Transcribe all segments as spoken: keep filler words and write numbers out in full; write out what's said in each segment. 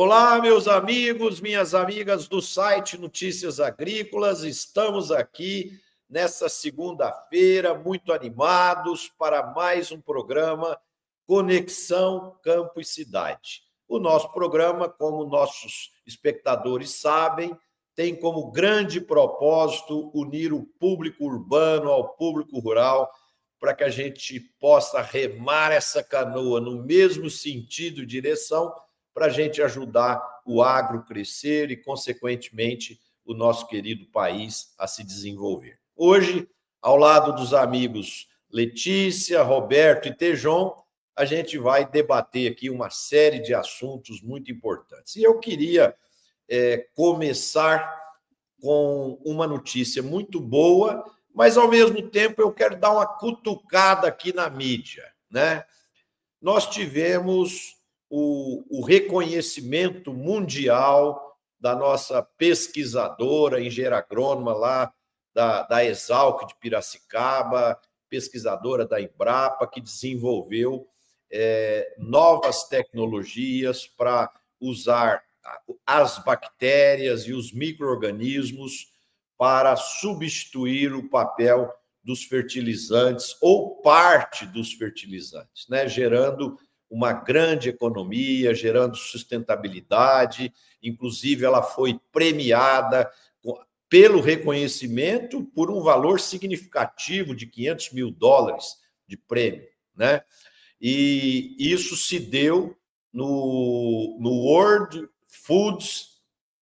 Olá, meus amigos, minhas amigas do site Notícias Agrícolas. Estamos aqui nessa segunda-feira, muito animados para mais um programa Conexão Campo e Cidade. O nosso programa, como nossos espectadores sabem, tem como grande propósito unir o público urbano ao público rural para que a gente possa remar essa canoa no mesmo sentido e direção, para a gente ajudar o agro crescer e, consequentemente, o nosso querido país a se desenvolver. Hoje, ao lado dos amigos Letícia, Roberto e Tejon, a gente vai debater aqui uma série de assuntos muito importantes. E eu queria é, começar com uma notícia muito boa, mas, ao mesmo tempo, eu quero dar uma cutucada aqui na mídia, né? Nós tivemos o, o reconhecimento mundial da nossa pesquisadora, engenheira agrônoma lá da, da Exalc de Piracicaba, pesquisadora da Embrapa, que desenvolveu é, novas tecnologias para usar as bactérias e os micro-organismos para substituir o papel dos fertilizantes ou parte dos fertilizantes, né? Gerando uma grande economia, gerando sustentabilidade. Inclusive, ela foi premiada pelo reconhecimento por um valor significativo de quinhentos mil dólares de prêmio, né? E isso se deu no, no World Foods,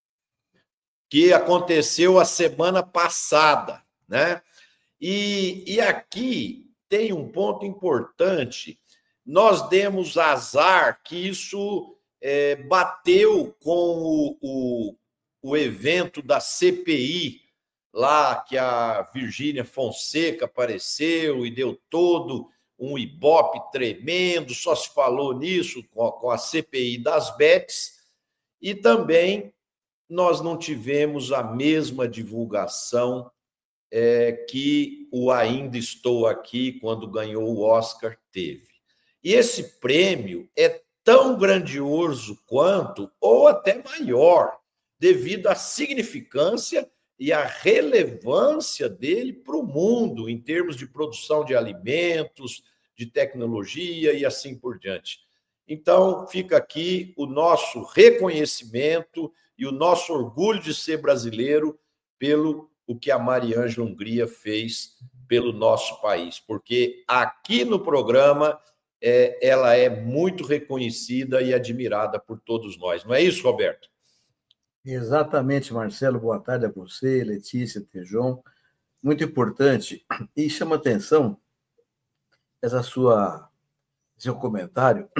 que aconteceu a semana passada, né? E, e aqui tem um ponto importante. Nós demos azar que isso é, bateu com o, o, o evento da C P I, lá que a Virgínia Fonseca apareceu e deu todo um ibope tremendo, só se falou nisso com a, com a C P I das bets, e também nós não tivemos a mesma divulgação é, que o Ainda Estou Aqui, quando ganhou o Oscar, teve. E esse prêmio é tão grandioso quanto, ou até maior, devido à significância e à relevância dele para o mundo, em termos de produção de alimentos, de tecnologia e assim por diante. Então, fica aqui o nosso reconhecimento e o nosso orgulho de ser brasileiro pelo o que a Mariângela Hungria fez pelo nosso país, porque aqui no programa é, ela é muito reconhecida e admirada por todos nós. Não é isso, Roberto? Exatamente, Marcelo. Boa tarde a você, Letícia, Tejon. Muito importante. E chama atenção essa sua, seu comentário.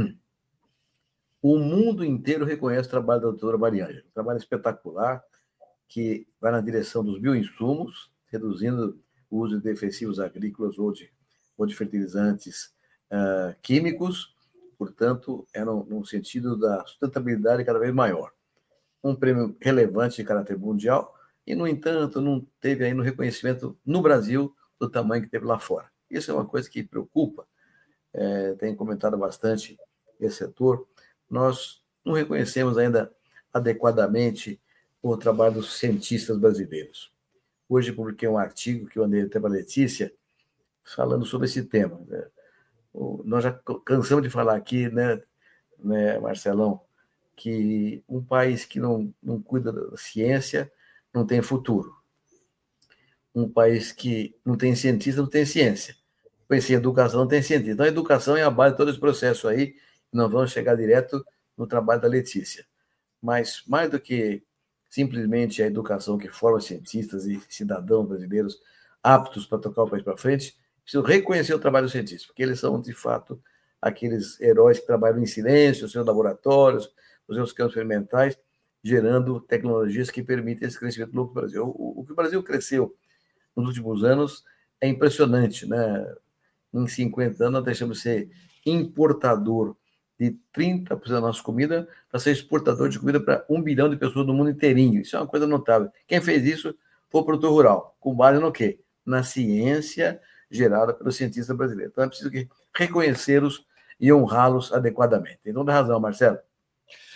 O mundo inteiro reconhece o trabalho da doutora Mariângela. Um trabalho espetacular, que vai na direção dos bioinsumos, reduzindo o uso de defensivos agrícolas ou de, ou de fertilizantes uh, químicos, portanto, é no, no sentido da sustentabilidade cada vez maior. Um prêmio relevante de caráter mundial e, no entanto, não teve ainda um reconhecimento no Brasil do tamanho que teve lá fora. Isso é uma coisa que preocupa, é, tenho comentado bastante esse setor. Nós não reconhecemos ainda adequadamente o trabalho dos cientistas brasileiros. Hoje publiquei um artigo que eu andei até para a Letícia, falando sobre esse tema. Nós já cansamos de falar aqui, né, né, Marcelão, que um país que não, não cuida da ciência não tem futuro. Um país que não tem cientista não tem ciência. Sem educação não tem cientista. Então, a educação é a base de todo esse processo aí, e nós vamos chegar direto no trabalho da Letícia. Mas, mais do que simplesmente a educação que forma cientistas e cidadãos brasileiros aptos para tocar o país para frente, preciso reconhecer o trabalho dos cientistas, porque eles são, de fato, aqueles heróis que trabalham em silêncio, os seus laboratórios, os seus campos experimentais, gerando tecnologias que permitem esse crescimento louco do Brasil. O, o que o Brasil cresceu nos últimos anos é impressionante, né? Em cinquenta anos, nós deixamos de ser importador de trinta por cento da nossa comida para ser exportador de comida para um bilhão de pessoas no mundo inteirinho. Isso é uma coisa notável. Quem fez isso foi o produtor rural. Com base no quê? Na ciência gerada pelos cientistas brasileiros. Então, é preciso reconhecê-los e honrá-los adequadamente. Tem toda razão, Marcelo.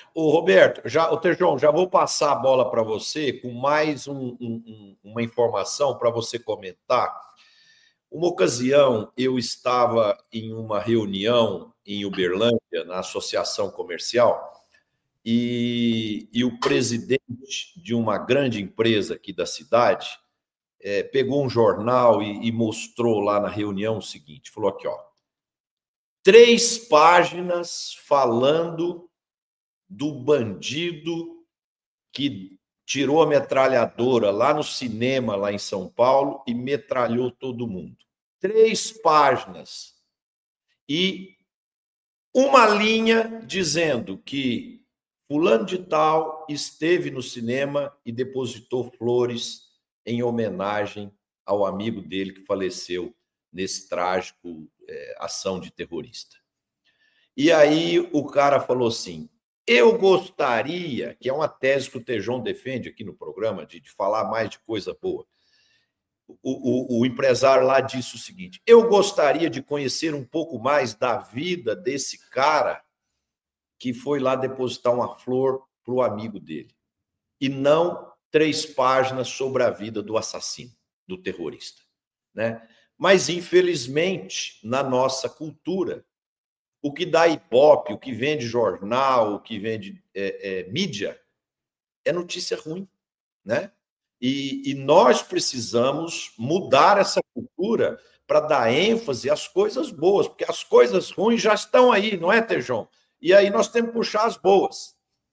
Ô, Roberto, já, ô, Tejão, já vou passar a bola para você com mais um, um, uma informação para você comentar. Uma ocasião, eu estava em uma reunião em Uberlândia, na Associação Comercial, e, e o presidente de uma grande empresa aqui da cidade é, pegou um jornal e, e mostrou lá na reunião o seguinte, falou aqui, ó, três páginas falando do bandido que tirou a metralhadora lá no cinema, lá em São Paulo, e metralhou todo mundo. Três páginas. E uma linha dizendo que fulano de tal esteve no cinema e depositou flores em homenagem ao amigo dele que faleceu nesse trágico é, ação de terrorista. E aí o cara falou assim, eu gostaria, que é uma tese que o Tejão defende aqui no programa, de, de falar mais de coisa boa. O, o, o empresário lá disse o seguinte, eu gostaria de conhecer um pouco mais da vida desse cara que foi lá depositar uma flor para o amigo dele. E não três páginas sobre a vida do assassino, do terrorista. Né? Mas, infelizmente, na nossa cultura, o que dá ibope, o que vende jornal, o que vende é, é, mídia, é notícia ruim, né? E, e nós precisamos mudar essa cultura para dar ênfase às coisas boas, porque as coisas ruins já estão aí, não é, Tejão? E aí nós temos que puxar as boas.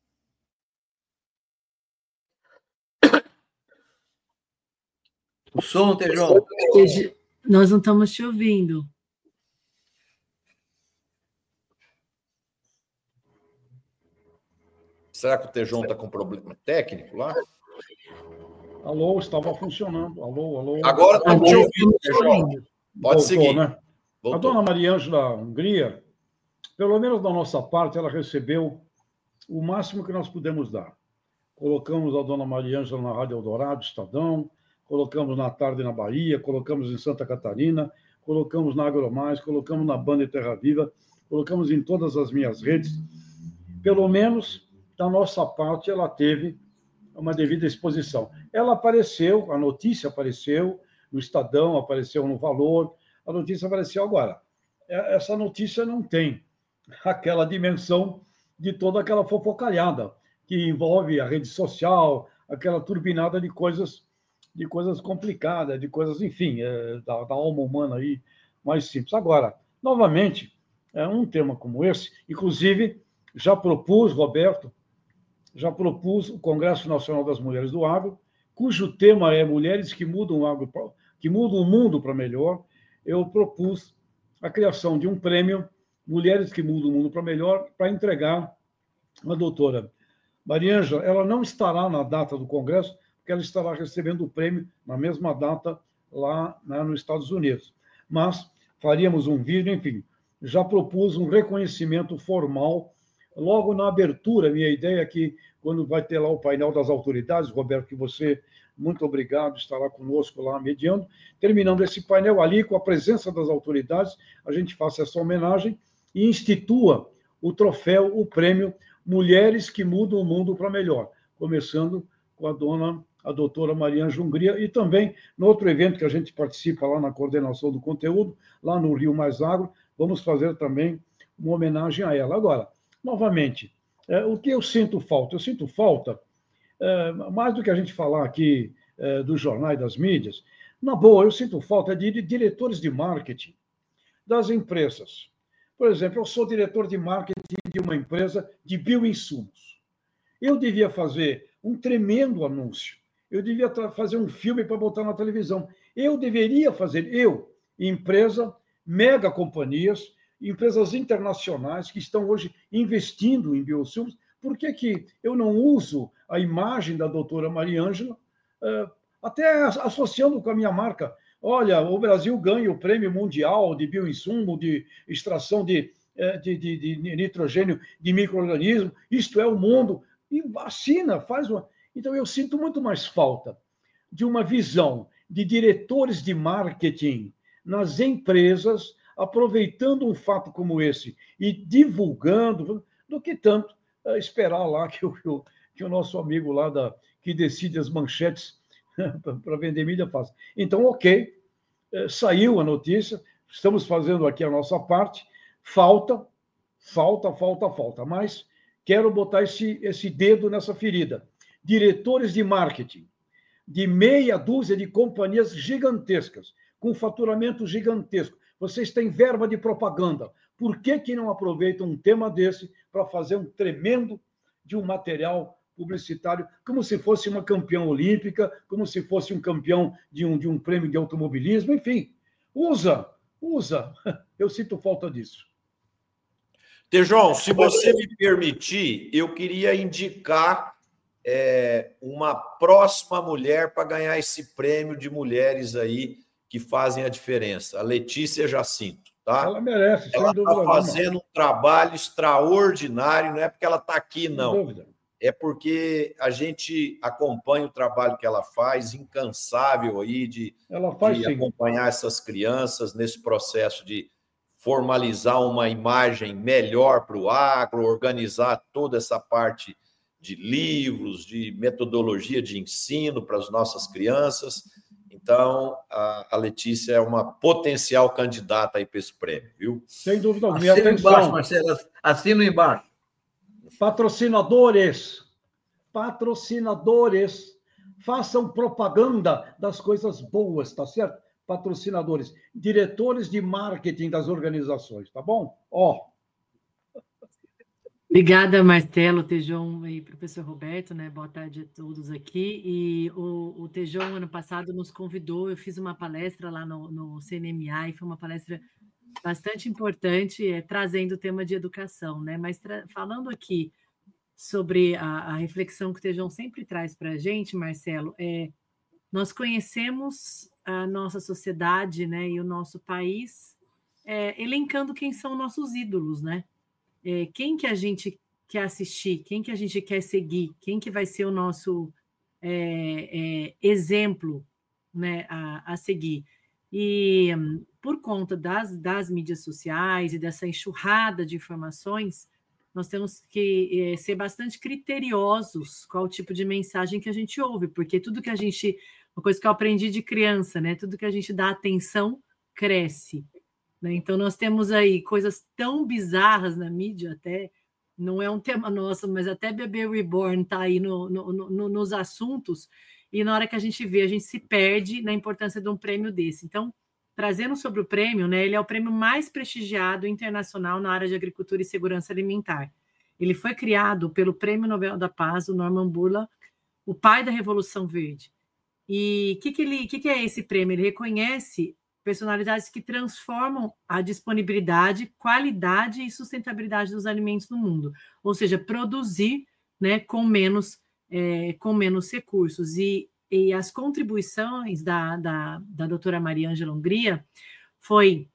O som, Tejão. Nós não estamos te ouvindo. Será que o Tejão está com problema técnico lá? Alô, estava funcionando. Alô, alô. Agora estamos te ouvindo, Tejão. Pode Voltou, seguir. Né? Voltou. A dona Maria Ângela Hungria, pelo menos da nossa parte, ela recebeu o máximo que nós pudemos dar. Colocamos a dona Maria Ângela na Rádio Eldorado, Estadão, colocamos na Tarde na Bahia, colocamos em Santa Catarina, colocamos na Agromais, colocamos na Banda Terra Viva, colocamos em todas as minhas redes. Pelo menos, da nossa parte, ela teve uma devida exposição. Ela apareceu, a notícia apareceu no Estadão, apareceu no Valor, a notícia apareceu agora. Essa notícia não tem aquela dimensão de toda aquela fofocalhada que envolve a rede social, aquela turbinada de coisas, de coisas complicadas, de coisas, enfim, é, da, da alma humana aí mais simples. Agora, novamente, é um tema como esse, inclusive, já propus, Roberto, já propus o Congresso Nacional das Mulheres do Agro, cujo tema é Mulheres que mudam o agro, que mudam o mundo para melhor. Eu propus a criação de um prêmio Mulheres que mudam o mundo para melhor, para entregar à doutora Maria Ângela. Ela não estará na data do Congresso, porque ela estará recebendo o prêmio na mesma data lá, né, nos Estados Unidos. Mas faríamos um vídeo, enfim, já propus um reconhecimento formal logo na abertura. Minha ideia é que, quando vai ter lá o painel das autoridades, Roberto, que você, muito obrigado, estará conosco lá mediando, terminando esse painel ali, com a presença das autoridades, a gente faça essa homenagem e institua o troféu, o prêmio Mulheres que Mudam o Mundo para Melhor, começando com a dona, a doutora Maria Ângela Hungria, e também no outro evento que a gente participa lá na coordenação do conteúdo, lá no Rio Mais Agro, vamos fazer também uma homenagem a ela. Agora, novamente, é, o que eu sinto falta? Eu sinto falta, é, mais do que a gente falar aqui é, dos jornais, das mídias, na boa, eu sinto falta de, de diretores de marketing das empresas. Por exemplo, eu sou diretor de marketing de uma empresa de bioinsumos. Eu devia fazer um tremendo anúncio. Eu devia fazer um filme para botar na televisão. Eu deveria fazer, eu, empresa, mega companhias, empresas internacionais que estão hoje investindo em bioinsumos. Por que que eu não uso a imagem da doutora Maria Ângela, até associando com a minha marca? Olha, o Brasil ganha o prêmio mundial de bioinsumo, de extração de, de, de, de nitrogênio de micro-organismo. Isto é o mundo. E vacina faz uma... Então, eu sinto muito mais falta de uma visão de diretores de marketing nas empresas, aproveitando um fato como esse e divulgando, do que tanto esperar lá que o, que o nosso amigo lá da, que decide as manchetes para vender mídia faça. Então, ok, saiu a notícia, estamos fazendo aqui a nossa parte, falta, falta, falta, falta, mas quero botar esse, esse dedo nessa ferida. Diretores de marketing de meia dúzia de companhias gigantescas, com faturamento gigantesco. Vocês têm verba de propaganda. Por que, que não aproveitam um tema desse para fazer um tremendo de um material publicitário, como se fosse uma campeã olímpica, como se fosse um campeão de um, de um prêmio de automobilismo, enfim. Usa, usa. Eu sinto falta disso. Tejon, se você me permitir, eu queria indicar é, uma próxima mulher para ganhar esse prêmio de mulheres aí que fazem a diferença, a Letícia Jacinto. Tá? Ela merece, ela sem dúvida está fazendo um trabalho extraordinário, não é porque ela está aqui, não. Sem dúvida. É porque a gente acompanha o trabalho que ela faz, incansável aí de, ela faz, de acompanhar essas crianças nesse processo de formalizar uma imagem melhor para o agro, organizar toda essa parte de livros, de metodologia de ensino para as nossas crianças. Então, a Letícia é uma potencial candidata aí para esse prêmio, viu? Sem dúvida alguma. Assina embaixo, Marcelo. Assina embaixo. Patrocinadores, patrocinadores, façam propaganda das coisas boas, tá certo? Patrocinadores, diretores de marketing das organizações, tá bom? Ó. Obrigada, Marcelo, Tejon e professor Roberto, né? Boa tarde a todos aqui. E o, o Tejon, ano passado, nos convidou, eu fiz uma palestra lá no, no C N M A, e foi uma palestra bastante importante, é, trazendo o tema de educação, né? Mas falando aqui sobre a, a reflexão que o Tejon sempre traz para a gente, Marcelo, é, nós conhecemos a nossa sociedade, né, e o nosso país, é, elencando quem são nossos ídolos, né? É, quem que a gente quer assistir, quem que a gente quer seguir, quem que vai ser o nosso é, é, exemplo, né, a, a seguir. E por conta das, das mídias sociais e dessa enxurrada de informações, nós temos que é, ser bastante criteriosos qual o tipo de mensagem que a gente ouve, porque tudo que a gente, uma coisa que eu aprendi de criança, né, tudo que a gente dá atenção cresce. Né? Então, nós temos aí coisas tão bizarras na mídia, até, não é um tema nosso, mas até Bebê Reborn está aí no, no, no, nos assuntos, e na hora que a gente vê, a gente se perde na importância de um prêmio desse. Então, trazendo sobre o prêmio, né, ele é o prêmio mais prestigiado internacional na área de agricultura e segurança alimentar. Ele foi criado pelo Prêmio Nobel da Paz, o Norman Borlaug, o pai da Revolução Verde. E o que, que, ele, que, que é esse prêmio? Ele reconhece personalidades que transformam a disponibilidade, qualidade e sustentabilidade dos alimentos no mundo, ou seja, produzir, né, com menos, é, com menos recursos. E, e as contribuições da, da, da doutora Mariângela Hungria foi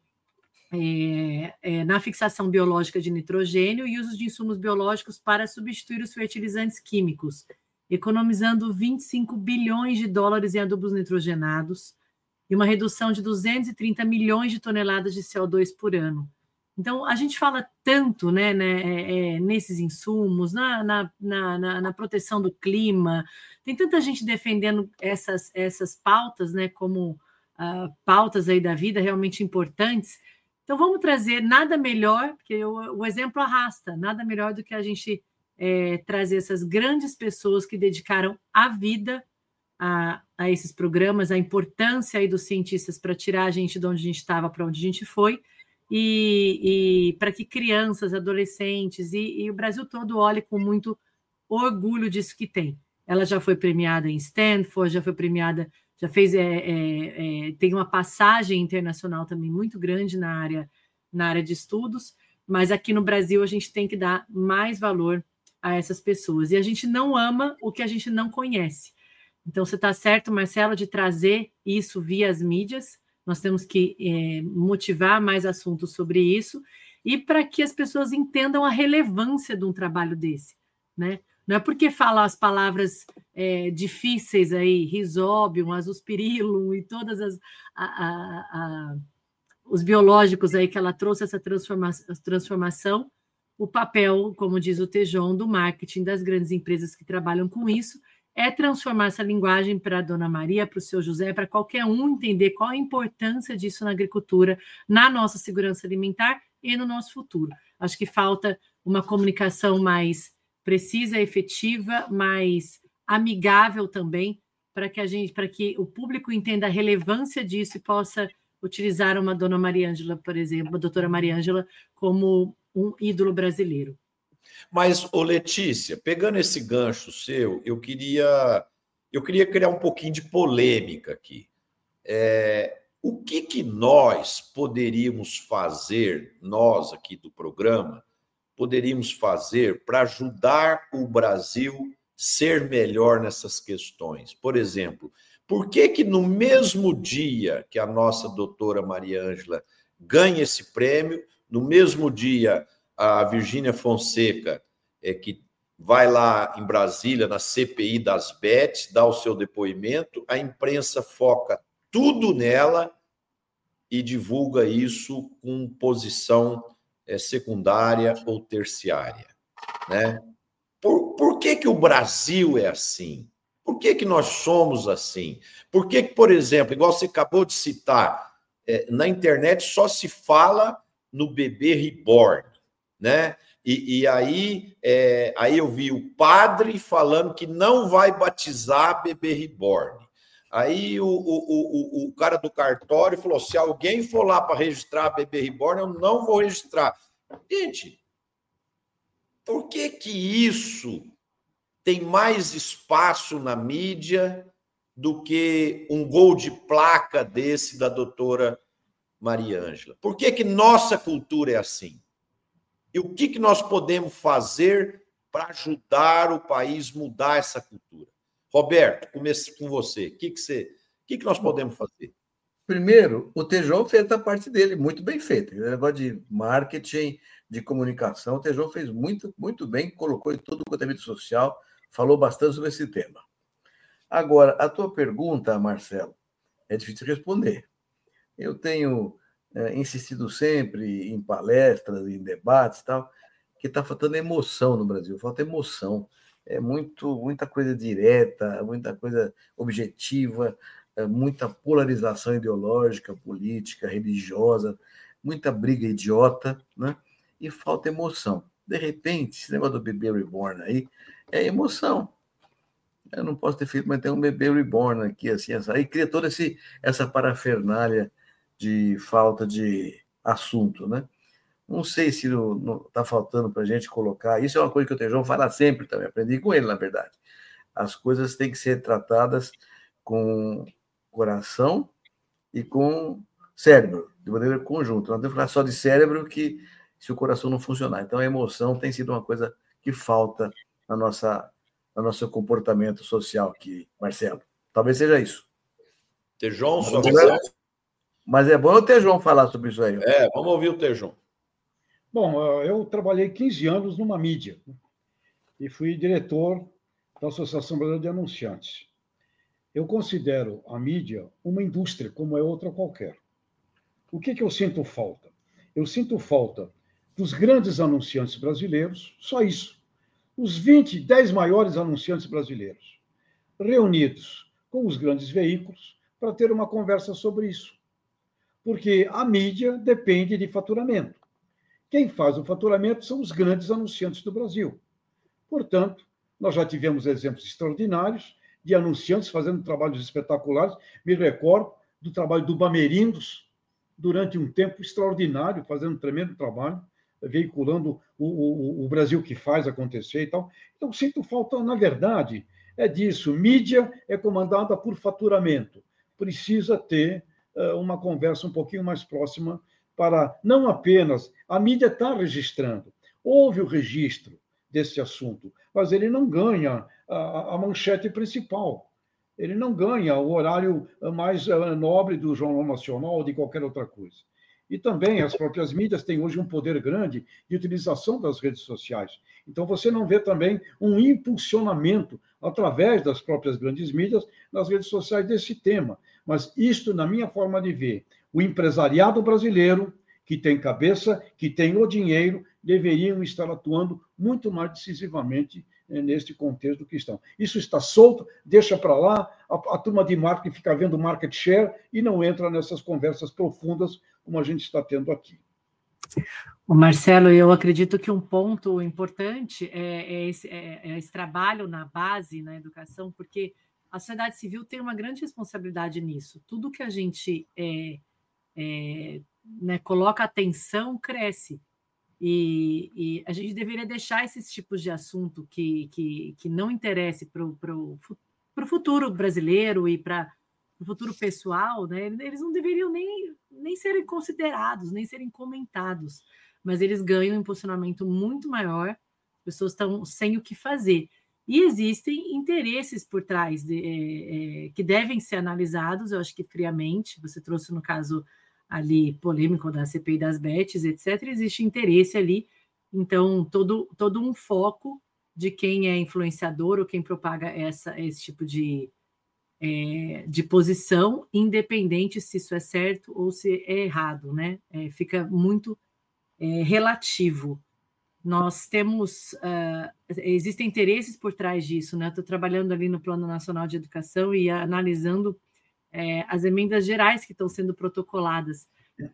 é, é, na fixação biológica de nitrogênio e uso de insumos biológicos para substituir os fertilizantes químicos, economizando vinte e cinco bilhões de dólares em adubos nitrogenados, e uma redução de duzentos e trinta milhões de toneladas de C O dois por ano. Então, a gente fala tanto, né, né, é, nesses insumos, na, na, na, na proteção do clima, tem tanta gente defendendo essas, essas pautas, né, como uh, pautas aí da vida realmente importantes. Então, vamos trazer nada melhor, porque o, o exemplo arrasta, nada melhor do que a gente é, trazer essas grandes pessoas que dedicaram a vida A, a esses programas, a importância aí dos cientistas para tirar a gente de onde a gente estava para onde a gente foi, e, e para que crianças, adolescentes e, e o Brasil todo olhe com muito orgulho disso que tem. Ela já foi premiada em Stanford, já foi premiada, já fez, é, é, é, tem uma passagem internacional também muito grande na área, na área de estudos, mas aqui no Brasil a gente tem que dar mais valor a essas pessoas, e a gente não ama o que a gente não conhece. Então, você está certo, Marcelo, de trazer isso via as mídias. Nós temos que é, motivar mais assuntos sobre isso e para que as pessoas entendam a relevância de um trabalho desse, né? Não é porque fala as palavras é, difíceis aí, Rhizobium, Azospirillum e todas as a, a, a, os biológicos aí que ela trouxe essa transforma, transformação. o papel, como diz o Tejon, do marketing das grandes empresas que trabalham com isso, é transformar essa linguagem para a Dona Maria, para o seu José, para qualquer um entender qual a importância disso na agricultura, na nossa segurança alimentar e no nosso futuro. Acho que falta uma comunicação mais precisa, efetiva, mais amigável também, para que a gente, para que o público entenda a relevância disso e possa utilizar uma Dona Mariângela, por exemplo, uma doutora Mariângela, como um ídolo brasileiro. Mas, ô Letícia, pegando esse gancho seu, eu queria, eu queria criar um pouquinho de polêmica aqui. É, o que, que nós poderíamos fazer, nós aqui do programa, poderíamos fazer para ajudar o Brasil ser melhor nessas questões? Por exemplo, por que que no mesmo dia que a nossa doutora Mariângela ganha esse prêmio, no mesmo dia a Virgínia Fonseca, é, que vai lá em Brasília, na C P I das Bets, dá o seu depoimento, a imprensa foca tudo nela e divulga isso com posição é, secundária ou terciária, né? Por, por que que o Brasil é assim? Por que que nós somos assim? Por que que, por exemplo, igual você acabou de citar, é, na internet só se fala no bebê reborn, né? E, e aí, é, aí eu vi o padre falando que não vai batizar bebê reborn. Aí o, o, o, o cara do cartório falou: se alguém for lá para registrar bebê reborn, eu não vou registrar. Gente, por que que isso tem mais espaço na mídia do que um gol de placa desse da doutora Mariângela? Por que que nossa cultura é assim? E o que que nós podemos fazer para ajudar o país a mudar essa cultura? Roberto, comece com você. O que que você, o que que nós podemos fazer? Primeiro, o Tejon fez a parte dele muito bem feita. O negócio de marketing, de comunicação, o Tejon fez muito, muito bem, colocou em tudo quanto é mídia social, falou bastante sobre esse tema. Agora, a tua pergunta, Marcelo, é difícil de responder. Eu tenho é, insistido sempre em palestras, em debates e tal, que está faltando emoção no Brasil, falta emoção. É muito, muita coisa direta, muita coisa objetiva, é, muita polarização ideológica, política, religiosa, muita briga idiota, né? E falta emoção. De repente, esse negócio do bebê reborn aí é emoção. Eu não posso ter feito, mas tem um bebê reborn aqui, assim, essa, aí cria toda esse, essa parafernália de falta de assunto, né? Não sei se está faltando para a gente colocar. Isso é uma coisa que o Tejon fala sempre também, aprendi com ele, na verdade. As coisas têm que ser tratadas com coração e com cérebro, de maneira conjunta. Não tem que falar só de cérebro que se o coração não funcionar. Então, a emoção tem sido uma coisa que falta na nossa, no nosso comportamento social aqui, Marcelo. Talvez seja isso. Tejon, sua visão? Mas é bom o Tejon falar sobre isso aí. É, vamos ouvir o Tejon. Bom, eu trabalhei quinze anos numa mídia e fui diretor da Associação Brasileira de Anunciantes. Eu considero a mídia uma indústria, como é outra qualquer. O que que eu sinto falta? Eu sinto falta dos grandes anunciantes brasileiros, só isso. Os vinte, dez maiores anunciantes brasileiros, reunidos com os grandes veículos para ter uma conversa sobre isso. Porque a mídia depende de faturamento. Quem faz o faturamento são os grandes anunciantes do Brasil. Portanto, nós já tivemos exemplos extraordinários de anunciantes fazendo trabalhos espetaculares. Me recordo do trabalho do Bamerindos, durante um tempo extraordinário, fazendo um tremendo trabalho, veiculando o, o, o Brasil que faz acontecer e tal. Então, sinto falta, na verdade, é disso. Mídia é comandada por faturamento. Precisa ter uh, uma conversa um pouquinho mais próxima para não apenas... A mídia está registrando. Houve o registro desse assunto, mas ele não ganha a, a manchete principal. Ele não ganha o horário mais nobre do Jornal Nacional ou de qualquer outra coisa. E também as próprias mídias têm hoje um poder grande de utilização das redes sociais. Então, você não vê também um impulsionamento através das próprias grandes mídias nas redes sociais desse tema. Mas isto, na minha forma de ver, o empresariado brasileiro, que têm cabeça, que têm o dinheiro, deveriam estar atuando muito mais decisivamente neste contexto que estão. Isso está solto, deixa para lá, a, a turma de marketing fica vendo market share e não entra nessas conversas profundas como a gente está tendo aqui. O Marcelo, eu acredito que um ponto importante é, é, esse, é, é esse trabalho na base, na educação, porque a sociedade civil tem uma grande responsabilidade nisso. Tudo que a gente é, é, né, coloca atenção cresce. E, e a gente deveria deixar esses tipos de assunto que, que, que não interesse para o futuro brasileiro e para o futuro pessoal, né? Eles não deveriam nem, nem serem considerados, nem serem comentados, mas eles ganham um posicionamento muito maior, as pessoas estão sem o que fazer. E existem interesses por trás de, é, é, que devem ser analisados, eu acho que friamente, você trouxe no caso ali polêmico da C P I das bets, etcétera, existe interesse ali, então todo, todo um foco de quem é influenciador ou quem propaga essa, esse tipo de, é, de posição, independente se isso é certo ou se é errado, né? É, fica muito é, relativo. Nós temos, uh, existem interesses por trás disso, né? Estou trabalhando ali no Plano Nacional de Educação e analisando É, as emendas gerais que estão sendo protocoladas.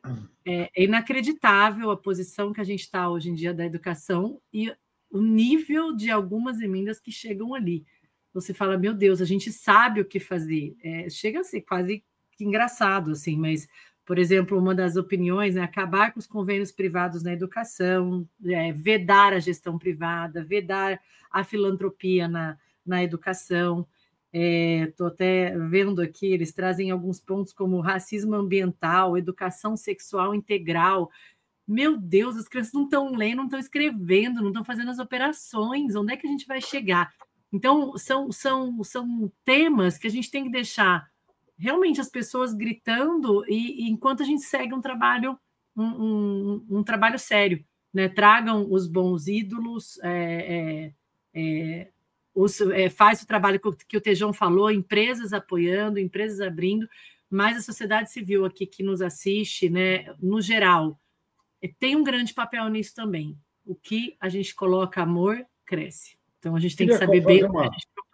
É, é inacreditável a posição que a gente está hoje em dia da educação e o nível de algumas emendas que chegam ali. Você fala, meu Deus, a gente sabe o que fazer. É, chega a ser quase que engraçado, assim, mas, por exemplo, uma das opiniões é acabar com os convênios privados na educação, é, vedar a gestão privada, vedar a filantropia na, na educação. Estou é, até vendo aqui, eles trazem alguns pontos como racismo ambiental, educação sexual integral. Meu Deus, as crianças não estão lendo, não estão escrevendo, não estão fazendo as operações. Onde é que a gente vai chegar? Então, são, são, são temas que a gente tem que deixar realmente as pessoas gritando e, e enquanto a gente segue um trabalho, um, um, um trabalho sério, né? Tragam os bons ídolos, é, é, é, Os, é, faz o trabalho que o Tejão falou, empresas apoiando, empresas abrindo, mas a sociedade civil aqui que nos assiste, né, no geral, tem um grande papel nisso também. O que a gente coloca amor, cresce. Então, a gente tem queria que saber bem... Uma...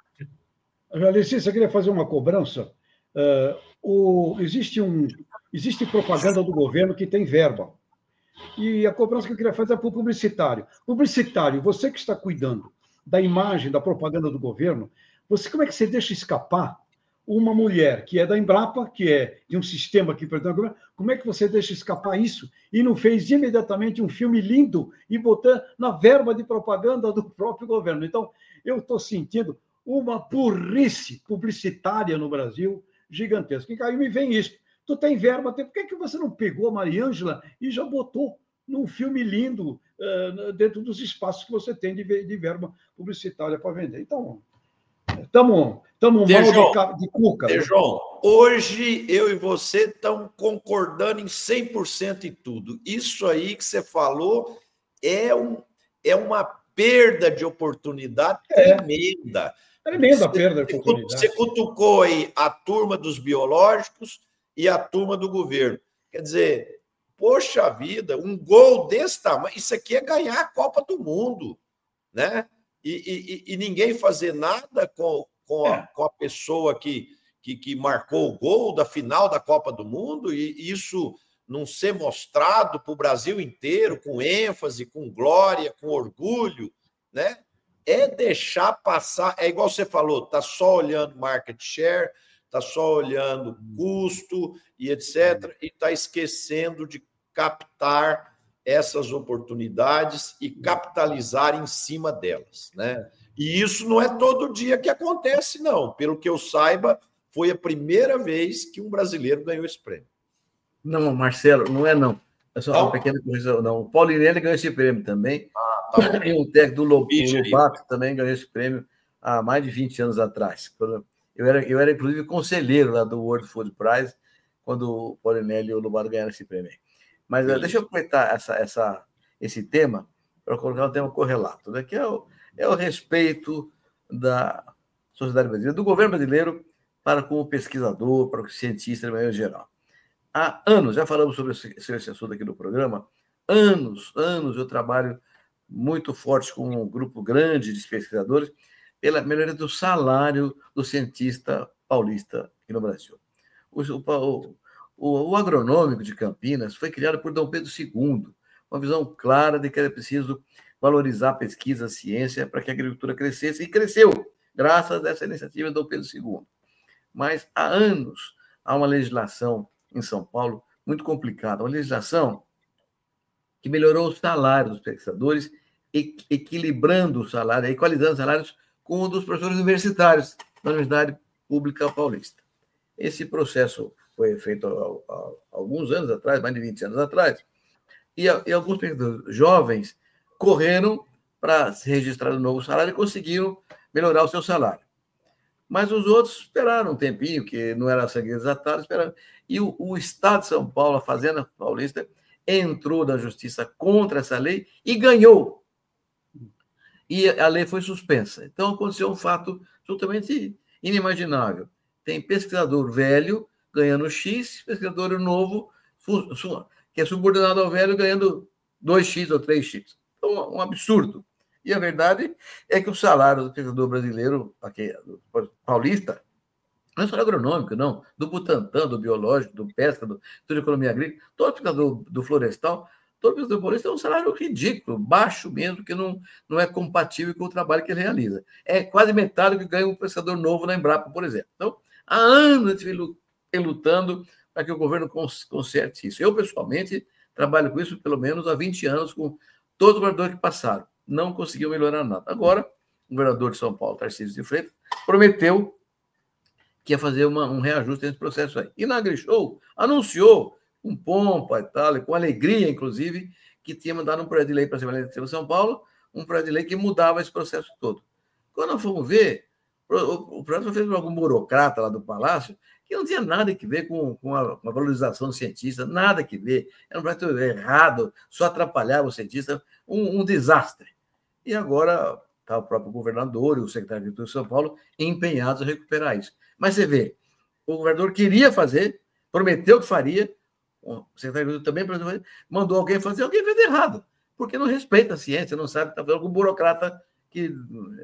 Letícia, eu queria fazer uma cobrança. Uh, o... existe, um... existe propaganda do governo que tem verba. E a cobrança que eu queria fazer é para o publicitário. Publicitário, você que está cuidando da imagem, da propaganda do governo, você como é que você deixa escapar uma mulher que é da Embrapa, que é de um sistema que pertence ao governo, como é que você deixa escapar isso e não fez imediatamente um filme lindo e botar na verba de propaganda do próprio governo? Então, eu estou sentindo uma burrice publicitária no Brasil gigantesca. E aí me vem isso. Tu tem verba, por que, que você não pegou a Mariângela e já botou num filme lindo uh, dentro dos espaços que você tem de, de verba publicitária para vender? Então, estamos mal de, de cuca. Tejão, hoje eu e você estamos concordando em cem por cento em tudo. Isso aí que você falou é, um, é uma perda de oportunidade é. tremenda. Tremenda perda de oportunidade. Você cutucou aí a turma dos biológicos e a turma do governo. Quer dizer, poxa vida, um gol desse tamanho, isso aqui é ganhar a Copa do Mundo, né? E, e, e ninguém fazer nada com, com, a, com a pessoa que, que, que marcou o gol da final da Copa do Mundo, e isso não ser mostrado para o Brasil inteiro, com ênfase, com glória, com orgulho, né? É deixar passar, é igual você falou, está só olhando market share, está só olhando custo e etcétera, e está esquecendo de captar essas oportunidades e capitalizar em cima delas, né? E isso não é todo dia que acontece, não. Pelo que eu saiba, foi a primeira vez que um brasileiro ganhou esse prêmio. Não, Marcelo, não é não. É só não? uma pequena correção, não. O Paulinelli ganhou esse prêmio também. Ah, tá. E o técnico do Lobato também ganhou esse prêmio há mais de vinte anos atrás. Eu era, eu era inclusive, conselheiro lá do World Food Prize, quando o Paulinelli e o Lobato ganharam esse prêmio. Mas Beleza. deixa eu aproveitar essa, essa, esse tema para colocar um tema correlato, né? Que é o, é o respeito da sociedade brasileira, do governo brasileiro para com o pesquisador, para o cientista de maneira geral. há anos, já falamos sobre esse, esse assunto aqui no programa, anos, anos eu trabalho muito forte com um grupo grande de pesquisadores pela melhoria do salário do cientista paulista aqui no Brasil. O, o, o, o agronômico de Campinas foi criado por Dom Pedro segundo, uma visão clara de que era preciso valorizar a pesquisa, a ciência, para que a agricultura crescesse, e cresceu, graças a essa iniciativa de Dom Pedro segundo. Mas há anos há uma legislação em São Paulo muito complicada, uma legislação que melhorou o salário dos pesquisadores, equilibrando o salário, equalizando os salários com o dos professores universitários da Universidade Pública Paulista. Esse processo foi feito há, há alguns anos atrás, mais de vinte anos atrás, e, e alguns pesquisadores jovens correram para se registrar no novo salário e conseguiram melhorar o seu salário. Mas os outros esperaram um tempinho, que não era sangue desatado, esperaram. E o, o Estado de São Paulo, a Fazenda Paulista, entrou na justiça contra essa lei e ganhou. E a lei foi suspensa. Então, aconteceu um fato absolutamente inimaginável. Tem pesquisador velho ganhando X, pesquisador novo, que é subordinado ao velho, ganhando dois x ou três x. Então, um absurdo. E a verdade é que o salário do pesquisador brasileiro, aqui, paulista, não é só agronômico, não, do Butantan, do biológico, do pesca, do, do economia agrícola, todo pesquisador do florestal, todo pesquisador paulista tem um salário ridículo, baixo mesmo, que não, não é compatível com o trabalho que ele realiza. É quase metade do que ganha um pesquisador novo na Embrapa, por exemplo. Então, há anos a gente vem lutando para que o governo conserte isso. Eu, pessoalmente, trabalho com isso pelo menos há vinte anos, com todos os governadores que passaram. Não conseguiu melhorar nada. Agora, o governador de São Paulo, Tarcísio de Freitas, prometeu que ia fazer uma, um reajuste nesse processo aí. E na AgriShow anunciou, com pompa e tal, e com alegria, inclusive, que tinha mandado um projeto de lei para a Assembleia Legislativa de São Paulo, um projeto de lei que mudava esse processo todo. Quando nós fomos ver, o, o projeto foi feito por algum burocrata lá do Palácio, que não tinha nada a ver com, com a, uma valorização do cientista, nada a ver. Era um projeto errado, só atrapalhava o cientista, um, um desastre. E agora está o próprio governador e o secretário de Agricultura de São Paulo empenhados a recuperar isso. Mas você vê, o governador queria fazer, prometeu que faria, o secretário de Agricultura também prometeu fazer, mandou alguém fazer, alguém fez errado, porque não respeita a ciência, não sabe, está fazendo algum burocrata que,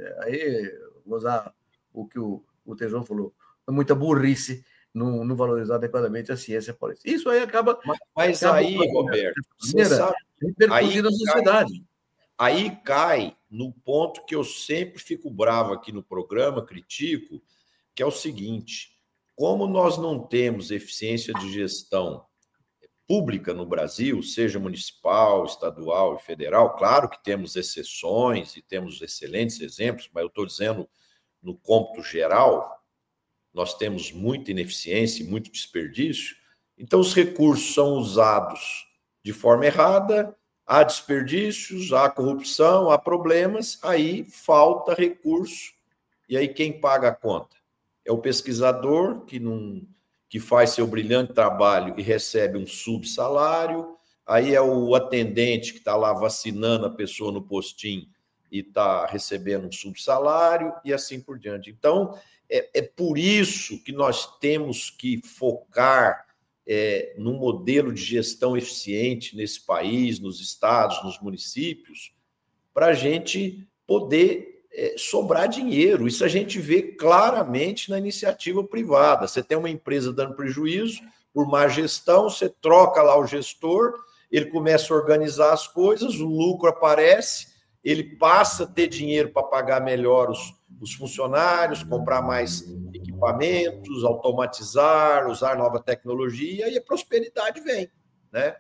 aí, vou usar o que o, o Tejão falou, é muita burrice não, não valorizar adequadamente a ciência paulista. Isso aí acaba... Mas, mas acaba aí, Roberto, você sabe... repercutir na sociedade. Aí cai no ponto que eu sempre fico bravo aqui no programa, critico, que é o seguinte: como nós não temos eficiência de gestão pública no Brasil, seja municipal, estadual e federal, claro que temos exceções e temos excelentes exemplos, mas eu estou dizendo no cômputo geral, nós temos muita ineficiência e muito desperdício, então os recursos são usados de forma errada, há desperdícios, há corrupção, há problemas, aí falta recurso. E aí quem paga a conta? É o pesquisador que, não, que faz seu brilhante trabalho e recebe um subsalário, aí é o atendente que está lá vacinando a pessoa no postinho e está recebendo um subsalário, e assim por diante. Então, é, é por isso que nós temos que focar É, num modelo de gestão eficiente nesse país, nos estados, nos municípios, para a gente poder é, sobrar dinheiro. Isso a gente vê claramente na iniciativa privada. Você tem uma empresa dando prejuízo por má gestão, você troca lá o gestor, ele começa a organizar as coisas, o lucro aparece, ele passa a ter dinheiro para pagar melhor os, os funcionários, comprar mais equipamentos, automatizar, usar nova tecnologia, e a prosperidade vem, né?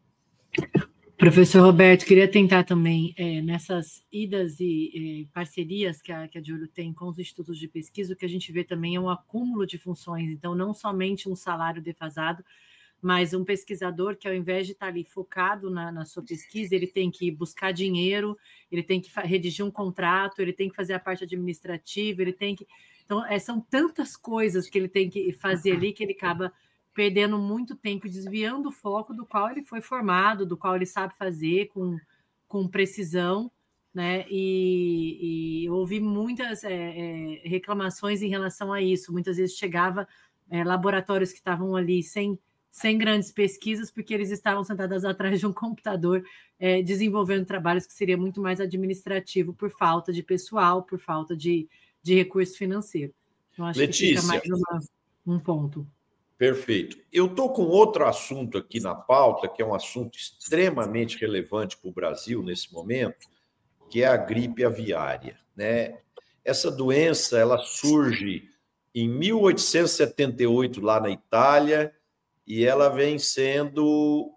Professor Roberto, queria tentar também, é, nessas idas e é, parcerias que a, que a Diolio tem com os institutos de pesquisa, o que a gente vê também é um acúmulo de funções, então não somente um salário defasado, mas um pesquisador que, ao invés de estar ali focado na, na sua pesquisa, ele tem que buscar dinheiro, ele tem que redigir um contrato, ele tem que fazer a parte administrativa, ele tem que... Então, é, são tantas coisas que ele tem que fazer ali que ele acaba perdendo muito tempo, desviando o foco do qual ele foi formado, do qual ele sabe fazer com, com precisão, né? E, e eu ouvi muitas é, é, reclamações em relação a isso. Muitas vezes chegava é, laboratórios que estavam ali sem... sem grandes pesquisas, porque eles estavam sentados atrás de um computador é, desenvolvendo trabalhos que seria muito mais administrativo por falta de pessoal, por falta de, de recurso financeiro. Então, acho Letícia, que fica mais uma, um ponto. Perfeito. Eu estou com outro assunto aqui na pauta, que é um assunto extremamente relevante para o Brasil nesse momento, que é a gripe aviária, né? Essa doença, ela surge em mil oitocentos e setenta e oito lá na Itália e ela vem sendo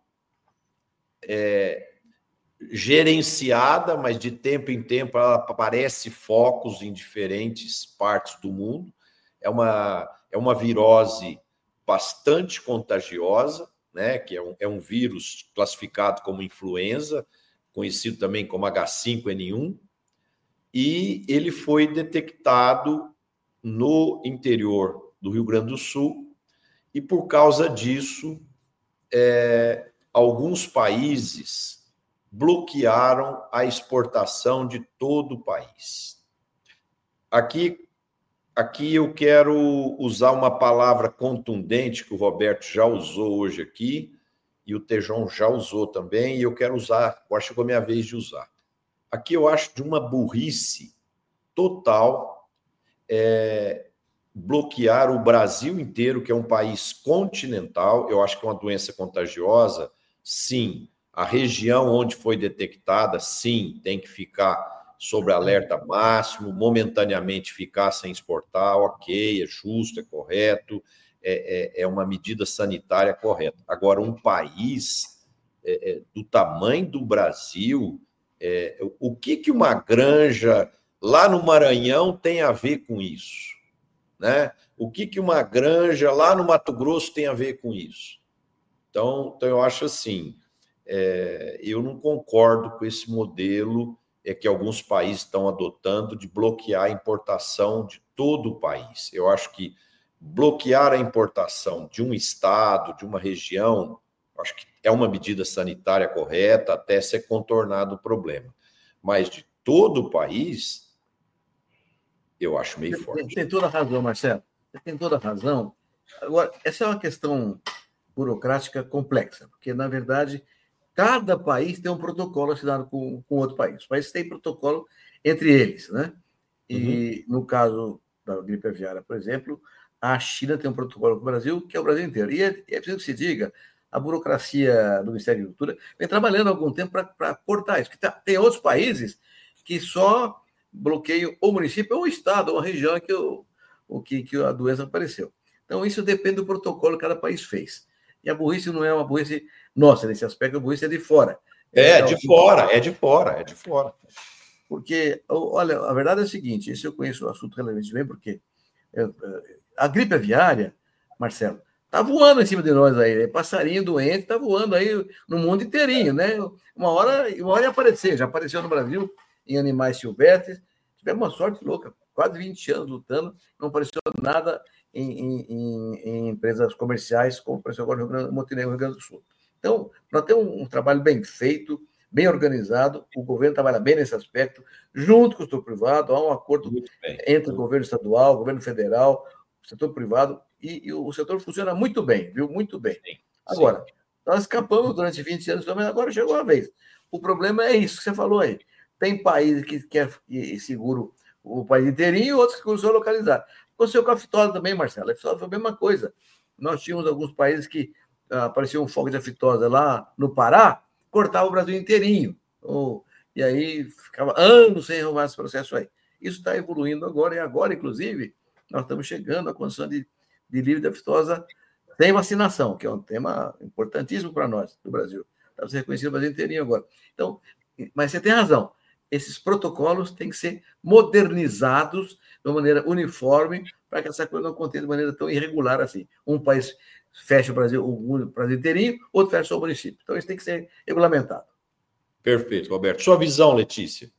é, gerenciada, mas de tempo em tempo ela aparece focos em diferentes partes do mundo. É uma, é uma virose bastante contagiosa, né? Que é um, é um vírus classificado como influenza, conhecido também como H cinco N um, e ele foi detectado no interior do Rio Grande do Sul, e por causa disso, é, alguns países bloquearam a exportação de todo o país. Aqui, aqui eu quero usar uma palavra contundente que o Roberto já usou hoje aqui, e o Tejon já usou também, e eu quero usar, eu acho que chegou a minha vez de usar. Aqui eu acho de uma burrice total é, bloquear o Brasil inteiro, que é um país continental. Eu acho que é uma doença contagiosa, sim. A região onde foi detectada, sim, tem que ficar sob alerta máximo, momentaneamente ficar sem exportar, ok, é justo, é correto, é, é, é uma medida sanitária correta. Agora, um país é, é, do tamanho do Brasil, é, o que, que uma granja lá no Maranhão tem a ver com isso? Né? O que, que uma granja lá no Mato Grosso tem a ver com isso? Então, então eu acho assim, é, eu não concordo com esse modelo é, que alguns países estão adotando de bloquear a importação de todo o país. Eu acho que bloquear a importação de um estado, de uma região, acho que é uma medida sanitária correta até ser contornado o problema. Mas de todo o país, eu acho meio forte. Tem, tem toda a razão, Marcelo. Você tem toda a razão. Agora, essa é uma questão burocrática complexa, porque, na verdade, cada país tem um protocolo assinado com, com outro país. Os países têm protocolo entre eles, né? E, uhum. no caso da gripe aviária, por exemplo, a China tem um protocolo com o Brasil, que é o Brasil inteiro. E é, é preciso que se diga, a burocracia do Ministério da Agricultura vem trabalhando há algum tempo para cortar isso. Porque tá, tem outros países que só bloqueiam o município ou o estado, ou a região que, o, o, que, que a doença apareceu. Então, isso depende do protocolo que cada país fez. E a burrice não é uma burrice nossa, nesse aspecto, a burrice é de fora. É, é de fora, é de fora, é de fora. Porque, olha, a verdade é a seguinte, esse eu conheço o assunto relativamente bem, porque a gripe aviária, Marcelo, tá voando em cima de nós aí, passarinho doente, tá voando aí no mundo inteirinho, né? Uma hora, uma hora ia aparecer, já apareceu no Brasil, em animais silvestres, tivemos uma sorte louca, quase vinte anos lutando, não apareceu nada em, em, em empresas comerciais, como apareceu agora no Montenegro, no Rio Grande do Sul. Então, nós temos um, um trabalho bem feito, bem organizado, o governo trabalha bem nesse aspecto, junto com o setor privado, há um acordo entre o governo estadual, o governo federal, o setor privado, e, e o setor funciona muito bem, viu? Muito bem. Sim, agora, sim. Nós escapamos durante vinte anos, mas agora chegou a vez. O problema é isso que você falou aí. Tem países que quer seguro o país inteirinho, outros que seguram só localizado. Aconteceu com a fitose também, Marcelo. A fitose foi a mesma coisa. Nós tínhamos alguns países que ah, aparecia um foco de aftosa lá no Pará, cortava o Brasil inteirinho. Oh, e aí ficava anos sem arrumar esse processo aí. Isso está evoluindo agora, e agora, inclusive, nós estamos chegando à condição de, de livre da aftosa sem vacinação, que é um tema importantíssimo para nós, do Brasil. Está sendo reconhecido o Brasil inteirinho agora. Então, mas você tem razão. Esses protocolos têm que ser modernizados de uma maneira uniforme para que essa coisa não aconteça de maneira tão irregular assim. Um país fecha o Brasil, o Brasil inteirinho, outro fecha só o município. Então, isso tem que ser regulamentado. Perfeito, Roberto. Sua visão, Letícia?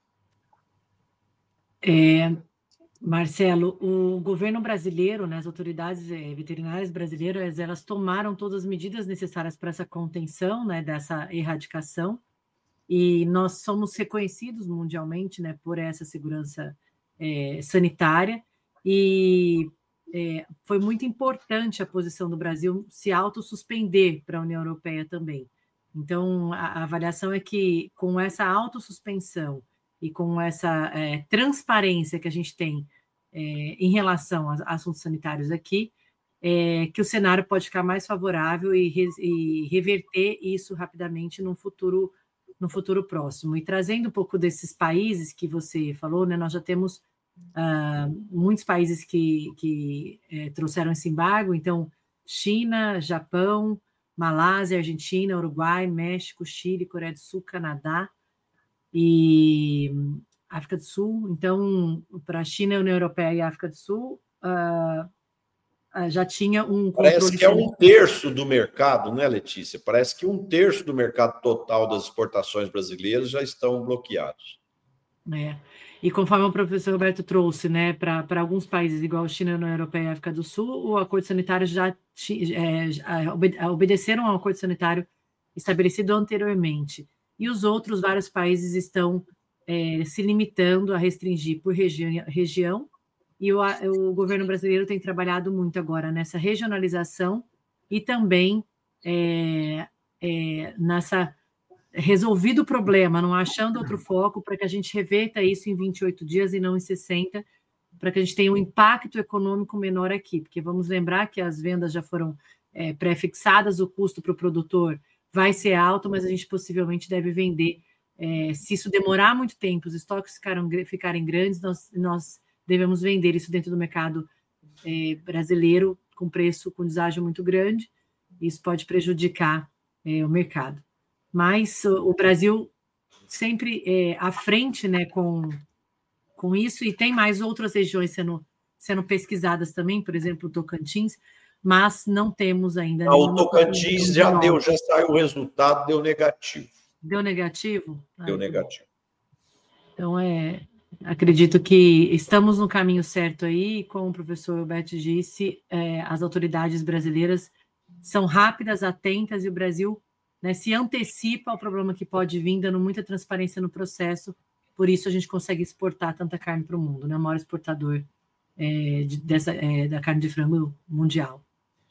É, Marcelo, o governo brasileiro, né, as autoridades veterinárias brasileiras, elas tomaram todas as medidas necessárias para essa contenção, né, dessa erradicação, e nós somos reconhecidos mundialmente, né, por essa segurança é, sanitária, e é, foi muito importante a posição do Brasil se autossuspender para a União Europeia também. Então, a, a avaliação é que, com essa autossuspensão e com essa é, transparência que a gente tem é, em relação a assuntos sanitários aqui, é, que o cenário pode ficar mais favorável e, re, e reverter isso rapidamente no futuro, no futuro próximo. E trazendo um pouco desses países que você falou, né, nós já temos uh, muitos países que, que é, trouxeram esse embargo, então China, Japão, Malásia, Argentina, Uruguai, México, Chile, Coreia do Sul, Canadá e África do Sul. Então, para a China, a União Europeia e a África do Sul, uh, já tinha um controle... Parece que é um terço do mercado, né, Letícia? Parece que um terço do mercado total das exportações brasileiras já estão bloqueados. É. E conforme o professor Roberto trouxe, né, para alguns países, igual a China, a União Europeia e a África do Sul, o acordo sanitário já é, obedeceram ao acordo sanitário estabelecido anteriormente. E os outros vários países estão é, se limitando a restringir por regi região, e o, o governo brasileiro tem trabalhado muito agora nessa regionalização e também é, é, nessa resolvido o problema, não achando outro foco para que a gente reverta isso em vinte e oito dias e não em sessenta, para que a gente tenha um impacto econômico menor aqui, porque vamos lembrar que as vendas já foram é, pré-fixadas, o custo para o produtor vai ser alto, mas a gente possivelmente deve vender. É, se isso demorar muito tempo, os estoques ficaram, ficarem grandes, nós, nós devemos vender isso dentro do mercado é, brasileiro com preço, com deságio muito grande. Isso pode prejudicar é, o mercado. Mas o, o Brasil sempre é, à frente, né, com, com isso, e tem mais outras regiões sendo, sendo pesquisadas também, por exemplo, o Tocantins, mas não temos ainda... Ah, o Tocantins já deu, já saiu o resultado, deu negativo. Deu negativo? Deu Ai, negativo. Então, é... acredito que estamos no caminho certo aí, como o professor Roberto disse, é, as autoridades brasileiras são rápidas, atentas, e o Brasil, né, se antecipa ao problema que pode vir, dando muita transparência no processo, por isso a gente consegue exportar tanta carne para o mundo, né, o maior exportador é, de, dessa, é, da carne de frango mundial.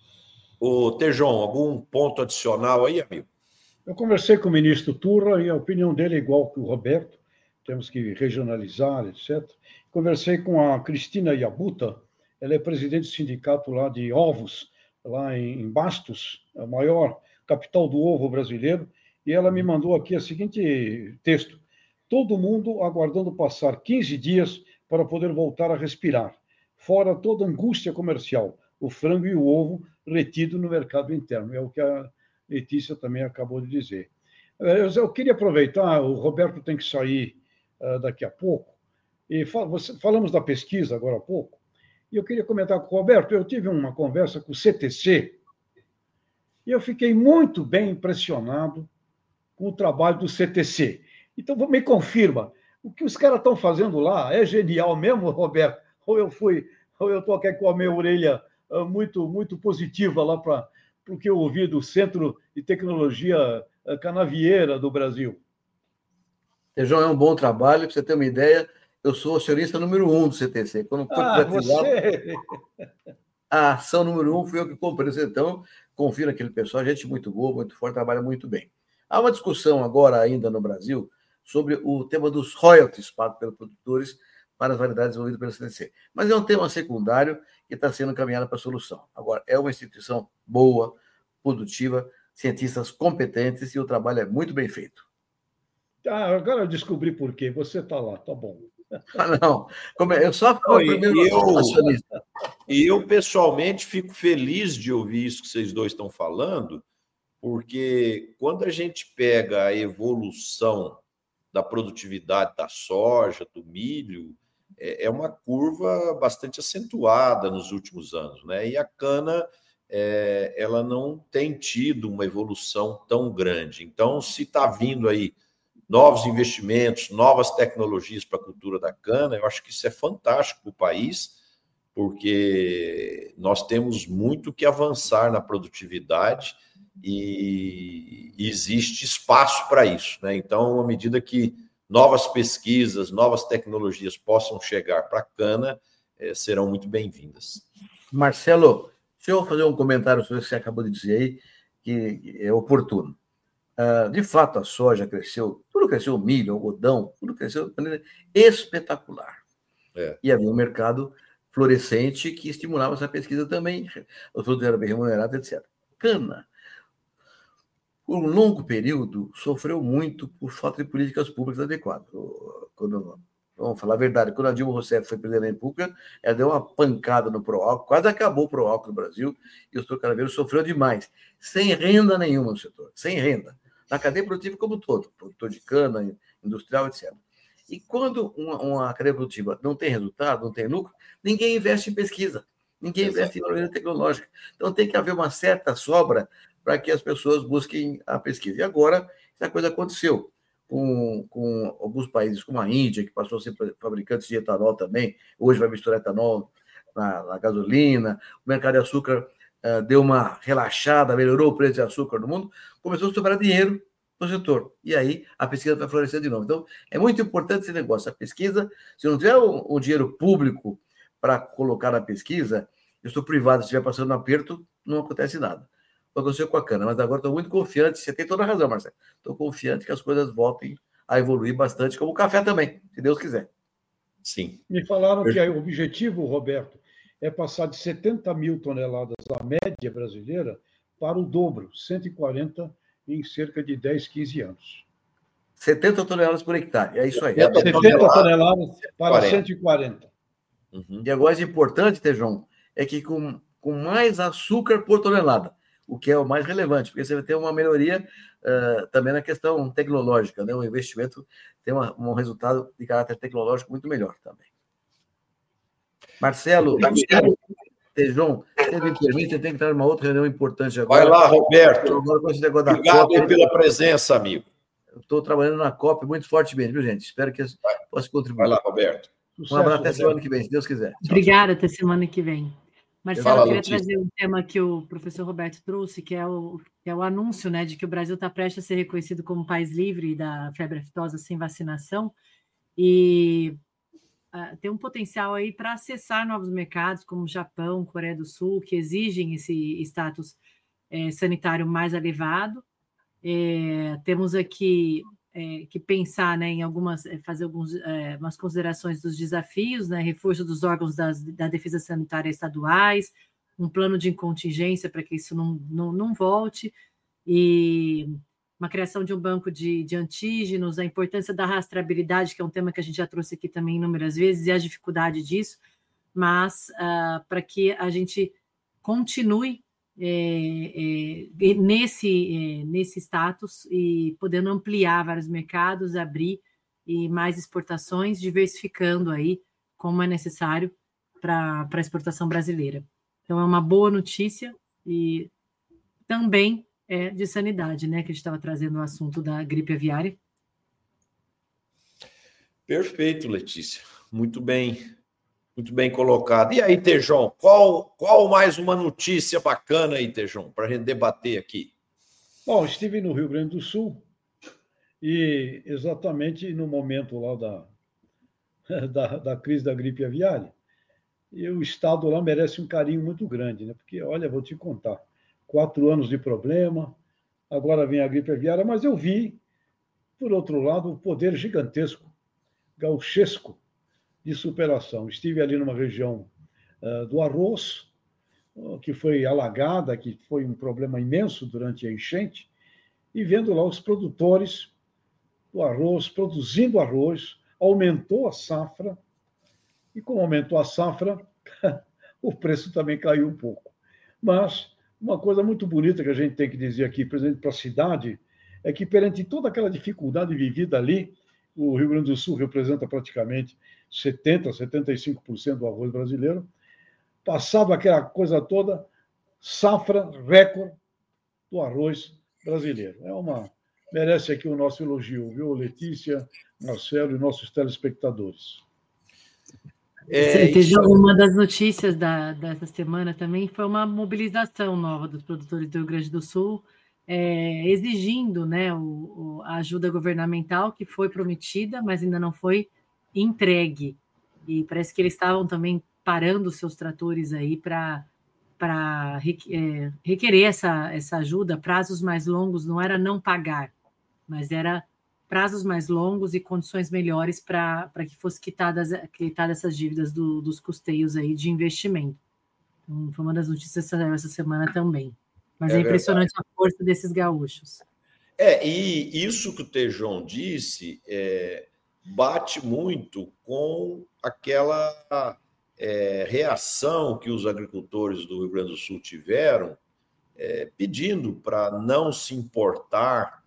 Ô, Tejon, algum ponto adicional aí, amigo? Eu conversei com o ministro Turra e a opinião dele é igual que o Roberto, temos que regionalizar, etcétera. Conversei com a Cristina Yabuta, ela é presidente do sindicato lá de ovos, lá em Bastos, a maior capital do ovo brasileiro, e ela me mandou aqui o seguinte texto: todo mundo aguardando passar quinze dias para poder voltar a respirar, fora toda angústia comercial, o frango e o ovo retido no mercado interno, é o que a Letícia também acabou de dizer. Eu queria aproveitar, o Roberto tem que sair uh, daqui a pouco, e fal falamos da pesquisa agora há pouco, e eu queria comentar com o Roberto, eu tive uma conversa com o C T C, e eu fiquei muito bem impressionado com o trabalho do C T C. Então, me confirma, o que os caras estão fazendo lá é genial mesmo, Roberto? Ou eu fui, ou eu estou aqui com a minha orelha uh, muito, muito positiva lá para o que eu ouvi do Centro de Tecnologia Canavieira do Brasil? Tejon, é um bom trabalho, para você ter uma ideia, eu sou acionista número um do C T C. Quando foi ah, privatizado, você... a ação número um fui eu que comprei. Então, confio naquele pessoal, gente muito boa, muito forte, trabalha muito bem. Há uma discussão agora ainda no Brasil sobre o tema dos royalties pagos pelos produtores para as variedades desenvolvidas pelo C T C. Mas é um tema secundário que está sendo encaminhado para a solução. Agora, é uma instituição boa, produtiva, cientistas competentes e o trabalho é muito bem feito. Ah, agora eu descobri por quê. Você está lá, tá bom. Ah, não. Como é? Eu só fui o primeiro eu, acionista. E eu, pessoalmente, fico feliz de ouvir isso que vocês dois estão falando, porque quando a gente pega a evolução da produtividade da soja, do milho, é uma curva bastante acentuada nos últimos anos, né? E a cana, é, ela não tem tido uma evolução tão grande. Então, se está vindo aí novos investimentos, novas tecnologias para a cultura da cana, eu acho que isso é fantástico para o país, porque nós temos muito que avançar na produtividade e existe espaço para isso, né? Então, à medida que novas pesquisas, novas tecnologias possam chegar para a cana, eh, serão muito bem-vindas. Marcelo, deixa eu fazer um comentário sobre o que você acabou de dizer aí, que é oportuno. Uh, de fato, a soja cresceu, tudo cresceu, o milho, o algodão, tudo cresceu de maneira espetacular. É. E havia um mercado florescente que estimulava essa pesquisa também. Os produtos eram bem remunerados, etcétera. Cana, por um longo período, sofreu muito por falta de políticas públicas adequadas. Quando, vamos falar a verdade, quando a Dilma Rousseff foi presidente da República, ela deu uma pancada no Proálcool, quase acabou o Proálcool no Brasil, e o setor canaveiro sofreu demais, sem renda nenhuma no setor, sem renda. Na cadeia produtiva como um todo, produtor de cana, industrial, etcétera. E quando uma, uma cadeia produtiva não tem resultado, não tem lucro, ninguém investe em pesquisa, ninguém Exato. investe em inovação tecnológica. Então tem que haver uma certa sobra para que as pessoas busquem a pesquisa. E agora, essa coisa aconteceu com, com alguns países, como a Índia, que passou a ser fabricante de etanol também, hoje vai misturar etanol na, na gasolina, o mercado de açúcar uh, deu uma relaxada, melhorou o preço de açúcar no mundo, começou a sobrar dinheiro no setor. E aí a pesquisa vai florescer de novo. Então, é muito importante esse negócio. A pesquisa, se não tiver o, o dinheiro público para colocar na pesquisa, eu estou privado, se estiver passando um aperto, não acontece nada. Aconteceu com a cana, mas agora estou muito confiante, você tem toda a razão, Marcelo. Estou confiante que as coisas voltem a evoluir bastante, como o café também, se Deus quiser. Sim. Me falaram que o objetivo, Roberto, é passar de setenta mil toneladas da média brasileira para o dobro, cento e quarenta em cerca de dez, quinze anos. setenta toneladas por hectare, é isso aí. setenta toneladas para cento e quarenta. Uhum. E agora, o importante, Tejão, é que com, com mais açúcar por tonelada, o que é o mais relevante, porque você vai ter uma melhoria uh, também na questão tecnológica, né? O investimento tem uma, um resultado de caráter tecnológico muito melhor também. Marcelo, Tejão, se me permite, eu tenho que entrar numa outra reunião importante agora. Vai lá, Roberto. Agora, Obrigado COP, pela presença, amigo. Eu estou trabalhando na COP muito fortemente, viu, gente? Espero que possa contribuir. Vai lá, Roberto. Um abraço até semana que vem, se Deus quiser. Tchau, Obrigada, tchau. Até semana que vem. Marcelo, Fala, eu queria trazer um tema que o professor Roberto trouxe, que é o, que é o anúncio, né, de que o Brasil está prestes a ser reconhecido como país livre da febre aftosa sem vacinação, e uh, tem um potencial aí para acessar novos mercados, como Japão, Coreia do Sul, que exigem esse status é, sanitário mais elevado. É, temos aqui é, que pensar, né, em algumas, fazer algumas é, umas considerações dos desafios, né, reforço dos órgãos das, da defesa sanitária estaduais, um plano de contingência para que isso não, não, não volte, e uma criação de um banco de, de antígenos, a importância da rastreabilidade, que é um tema que a gente já trouxe aqui também inúmeras vezes, e a dificuldade disso, mas uh, para que a gente continue É, é, nesse, é, nesse status e podendo ampliar vários mercados, abrir e mais exportações, diversificando aí como é necessário para a exportação brasileira. Então, é uma boa notícia e também é de sanidade, né, que a gente estava trazendo o assunto da gripe aviária. Perfeito, Letícia. Muito bem. Muito bem colocado. E aí, Tejão, qual, qual mais uma notícia bacana aí, Tejão, para a gente debater aqui? Bom, estive no Rio Grande do Sul e exatamente no momento lá da, da, da crise da gripe aviária, e o Estado lá merece um carinho muito grande, né? Porque, olha, vou te contar, quatro anos de problema, agora vem a gripe aviária, mas eu vi, por outro lado, o poder gigantesco, gauchesco, de superação. Estive ali numa região uh, do arroz, uh, que foi alagada, que foi um problema imenso durante a enchente, e vendo lá os produtores do arroz, produzindo arroz, aumentou a safra, e como aumentou a safra, o preço também caiu um pouco. Mas uma coisa muito bonita que a gente tem que dizer aqui, por exemplo, para a cidade, é que perante toda aquela dificuldade vivida ali, o Rio Grande do Sul representa praticamente setenta por cento, setenta e cinco por cento do arroz brasileiro. Passado aquela coisa toda, safra recorde do arroz brasileiro. É uma, merece aqui o nosso elogio, viu, Letícia, Marcelo e nossos telespectadores. É, isso... Uma das notícias da, dessa semana também foi uma mobilização nova dos produtores do Rio Grande do Sul, É, exigindo, né, o, o, a ajuda governamental que foi prometida, mas ainda não foi entregue. E parece que eles estavam também parando seus tratores aí para para é, requerer essa, essa ajuda, prazos mais longos, não era não pagar, mas era prazos mais longos e condições melhores para que fosse quitadas, quitadas essas dívidas do, dos custeios aí de investimento. Então, foi uma das notícias essa, essa semana também. Mas é, é impressionante verdade. A força desses gaúchos. É, e isso que o Tejon disse é, bate muito com aquela é, reação que os agricultores do Rio Grande do Sul tiveram, é, pedindo para não se importar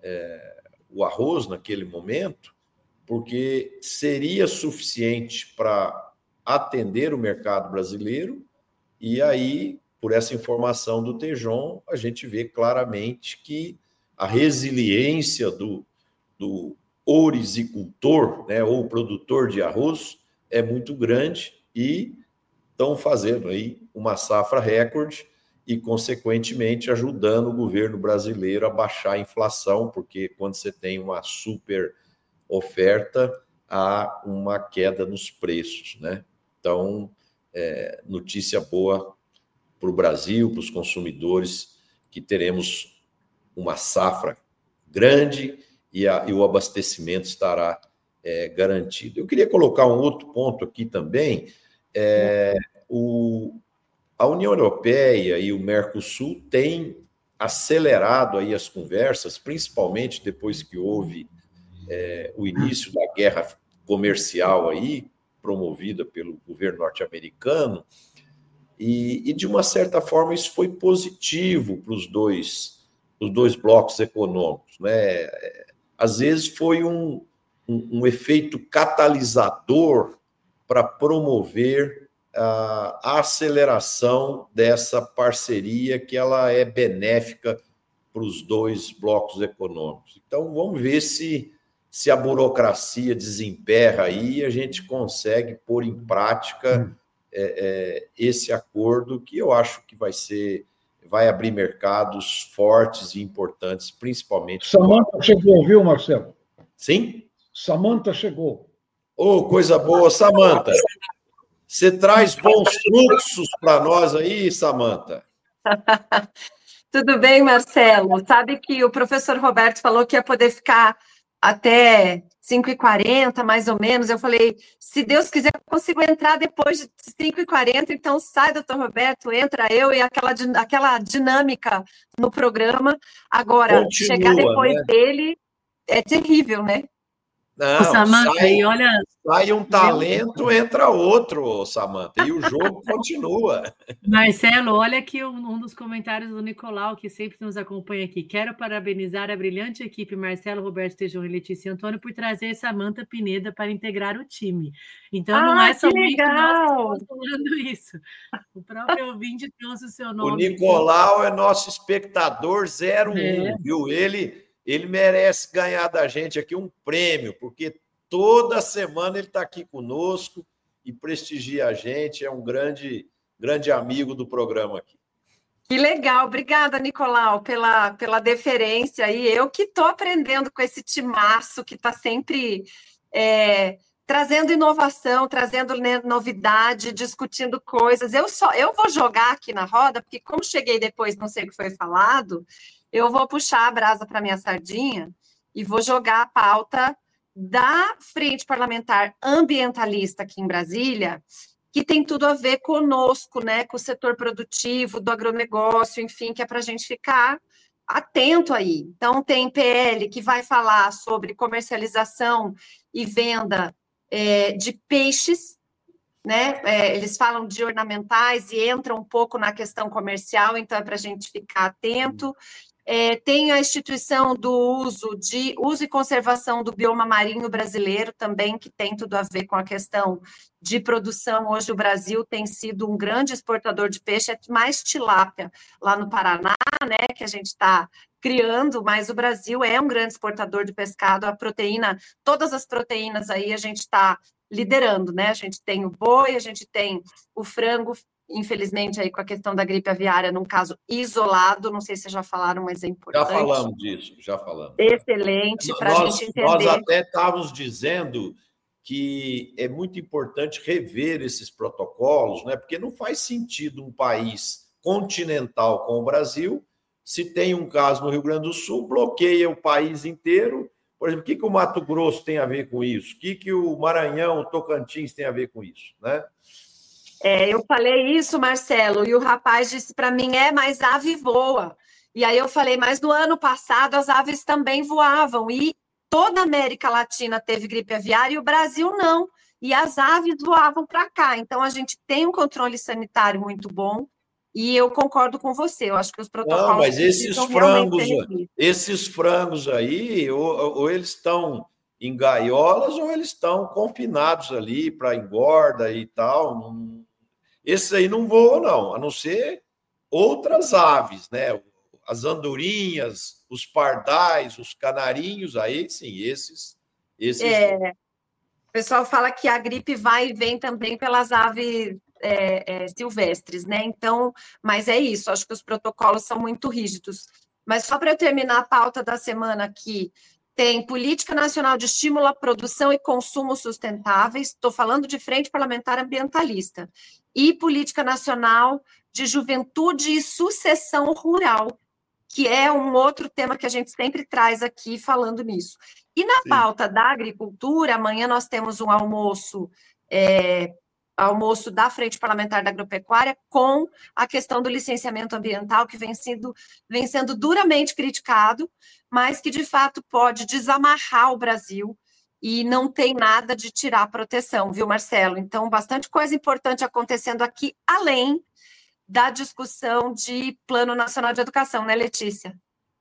é, o arroz naquele momento, porque seria suficiente para atender o mercado brasileiro, e aí, por essa informação do Tejon, a gente vê claramente que a resiliência do, do ourizicultor, né, ou produtor de arroz, é muito grande e estão fazendo aí uma safra recorde e, consequentemente, ajudando o governo brasileiro a baixar a inflação, porque quando você tem uma super oferta, há uma queda nos preços, né? Então, é, notícia boa para o Brasil, para os consumidores, que teremos uma safra grande e, a, e o abastecimento estará é, garantido. Eu queria colocar um outro ponto aqui também. É, o, a União Europeia e o Mercosul têm acelerado aí as conversas, principalmente depois que houve é, o início da guerra comercial aí, promovida pelo governo norte-americano, e, e, de uma certa forma, isso foi positivo para os dois, os dois blocos econômicos, né? Às vezes foi um, um, um efeito catalisador para promover a, a aceleração dessa parceria, que ela é benéfica para os dois blocos econômicos. Então, vamos ver se, se a burocracia desemperra aí e a gente consegue pôr em prática é, é, esse acordo, que eu acho que vai ser, vai abrir mercados fortes e importantes, principalmente... Samanta chegou, viu, Marcelo? Sim? Samanta chegou. Oh, coisa boa, Samanta. Você traz bons fluxos para nós aí, Samanta? Tudo bem, Marcelo? Sabe que o professor Roberto falou que ia poder ficar até cinco e quarenta, mais ou menos. Eu falei, se Deus quiser, eu consigo entrar depois de cinco e quarenta, então sai, doutor Roberto, entra eu e aquela, aquela dinâmica no programa. Agora, Continua, chegar depois né? dele é terrível, né? Não, Samanta, sai, e olha, sai um talento, entra outro, Samanta, e o jogo continua. Marcelo, olha aqui um, um dos comentários do Nicolau, que sempre nos acompanha aqui. Quero parabenizar a brilhante equipe Marcelo, Roberto, Tejon e Letícia Antônio por trazer Samanta Pineda para integrar o time. Então, ah, não é somente nós que falando isso. O próprio ouvinte trouxe o seu nome. O Nicolau aqui. É nosso espectador zero um, é. Viu? Ele... Ele merece ganhar da gente aqui um prêmio, porque toda semana ele está aqui conosco e prestigia a gente, é um grande, grande amigo do programa aqui. Que legal, obrigada, Nicolau, pela, pela deferência. E eu que estou aprendendo com esse timaço que está sempre é, trazendo inovação, trazendo né, novidade, discutindo coisas. Eu, só, eu vou jogar aqui na roda, porque como cheguei depois, não sei o que foi falado... Eu vou puxar a brasa para minha sardinha e vou jogar a pauta da Frente Parlamentar Ambientalista aqui em Brasília, que tem tudo a ver conosco, né, com o setor produtivo, do agronegócio, enfim, que é para a gente ficar atento aí. Então, tem P L que vai falar sobre comercialização e venda é, de peixes, né? É, eles falam de ornamentais e entram um pouco na questão comercial, então é para a gente ficar atento. É, tem a instituição do uso de uso e conservação do bioma marinho brasileiro também, que tem tudo a ver com a questão de produção. Hoje o Brasil tem sido um grande exportador de peixe, é mais tilápia lá no Paraná, né, que a gente está criando, mas o Brasil é um grande exportador de pescado, a proteína, todas as proteínas aí a gente está liderando, né, a gente tem o boi, a gente tem o frango, infelizmente, aí com a questão da gripe aviária, num caso isolado, não sei se já falaram, mas é importante. Já falamos disso, já falamos. Excelente, para a gente entender. Nós até estávamos dizendo que é muito importante rever esses protocolos, né? Porque não faz sentido um país continental como o Brasil, se tem um caso no Rio Grande do Sul, bloqueia o país inteiro. Por exemplo, o que, que o Mato Grosso tem a ver com isso? O que, que o Maranhão, o Tocantins tem a ver com isso, né? É, eu falei isso, Marcelo, e o rapaz disse para mim, é, mas ave voa. E aí eu falei, mas no ano passado as aves também voavam, e toda a América Latina teve gripe aviária e o Brasil não. E as aves voavam para cá. Então, a gente tem um controle sanitário muito bom e eu concordo com você. Eu acho que os protocolos... Não, mas esses frangos, esses frangos aí, ou, ou eles estão em gaiolas ou eles estão confinados ali para engorda e tal. Esses aí não voam, não, a não ser outras aves, né? As andorinhas, os pardais, os canarinhos, aí sim, esses... esses... É, o pessoal fala que a gripe vai e vem também pelas aves é, é, silvestres, né? Então, mas é isso, acho que os protocolos são muito rígidos. Mas só para eu terminar a pauta da semana aqui, tem Política Nacional de Estímulo à Produção e Consumo Sustentáveis, estou falando de Frente Parlamentar Ambientalista, e Política Nacional de Juventude e Sucessão Rural, que é um outro tema que a gente sempre traz aqui falando nisso. E na Sim. pauta da agricultura, amanhã nós temos um almoço, é, almoço da Frente Parlamentar da Agropecuária com a questão do licenciamento ambiental, que vem sendo, vem sendo duramente criticado, mas que, de fato, pode desamarrar o Brasil e não tem nada de tirar a proteção, viu, Marcelo? Então, bastante coisa importante acontecendo aqui, além da discussão de Plano Nacional de Educação, né, Letícia?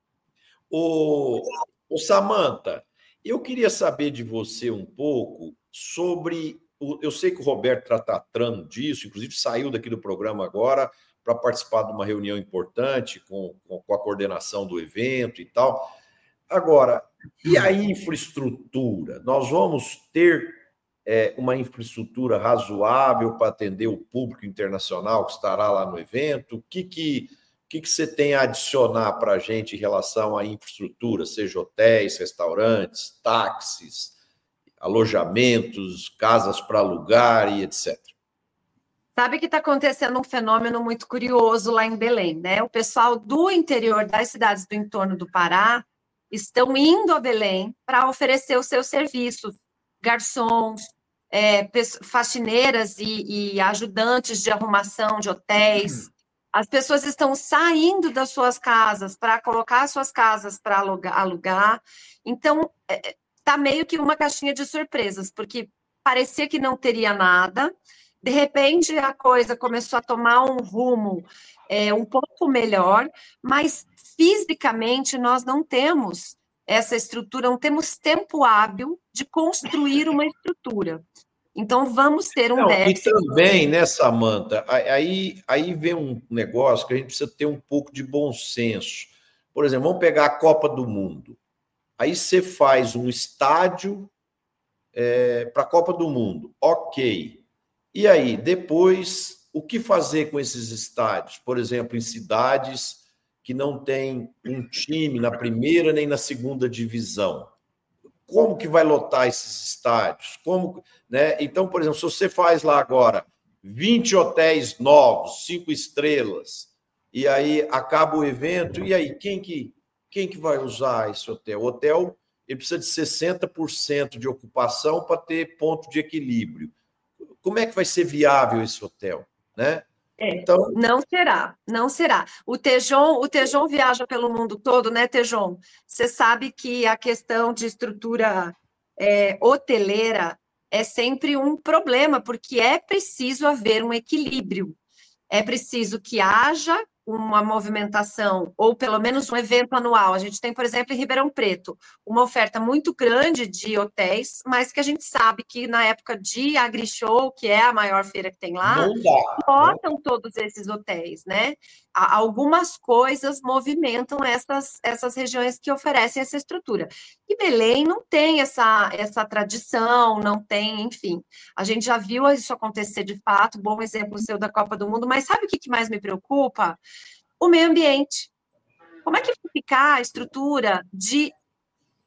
O, o Samantha, eu queria saber de você um pouco sobre... O, eu sei que o Roberto está tratando disso, inclusive saiu daqui do programa agora para participar de uma reunião importante com, com, com a coordenação do evento e tal. Agora, e a infraestrutura? Nós vamos ter... É, uma infraestrutura razoável para atender o público internacional que estará lá no evento? O que, que, que, que você tem a adicionar para a gente em relação à infraestrutura, seja hotéis, restaurantes, táxis, alojamentos, casas para alugar e etcétera? Sabe que está acontecendo um fenômeno muito curioso lá em Belém, né? O pessoal do interior das cidades do entorno do Pará estão indo a Belém para oferecer os seus serviços, garçons, é, faxineiras e, e ajudantes de arrumação de hotéis. As pessoas estão saindo das suas casas para colocar suas casas para alugar, alugar. Então, está é, meio que uma caixinha de surpresas, porque parecia que não teria nada, de repente a coisa começou a tomar um rumo é, um pouco melhor, mas fisicamente nós não temos essa estrutura, não temos tempo hábil de construir uma estrutura. Então, vamos ter um não, déficit. E também, né, Samantha, aí, aí vem um negócio que a gente precisa ter um pouco de bom senso. Por exemplo, vamos pegar a Copa do Mundo. Aí você faz um estádio é, para a Copa do Mundo. Ok. E aí, depois, o que fazer com esses estádios? Por exemplo, em cidades que não tem um time na primeira nem na segunda divisão. Como que vai lotar esses estádios? Como, né? Então, por exemplo, se você faz lá agora vinte hotéis novos, cinco estrelas, e aí acaba o evento, e aí quem que, quem que vai usar esse hotel? O hotel ele precisa de sessenta por cento de ocupação para ter ponto de equilíbrio. Como é que vai ser viável esse hotel, né? É, então... Não será, não será. O Tejon, o Tejon viaja pelo mundo todo, né, Tejon? Você sabe que a questão de estrutura é, hoteleira é sempre um problema, porque é preciso haver um equilíbrio. É preciso que haja uma movimentação, ou pelo menos um evento anual. A gente tem, por exemplo, em Ribeirão Preto, uma oferta muito grande de hotéis, mas que a gente sabe que na época de AgriShow, que é a maior feira que tem lá, lotam todos esses hotéis, né? Algumas coisas movimentam essas, essas regiões que oferecem essa estrutura. E Belém não tem essa, essa tradição, não tem, enfim. A gente já viu isso acontecer de fato, bom exemplo seu da Copa do Mundo, mas sabe o que mais me preocupa? O meio ambiente. Como é que vai ficar a estrutura de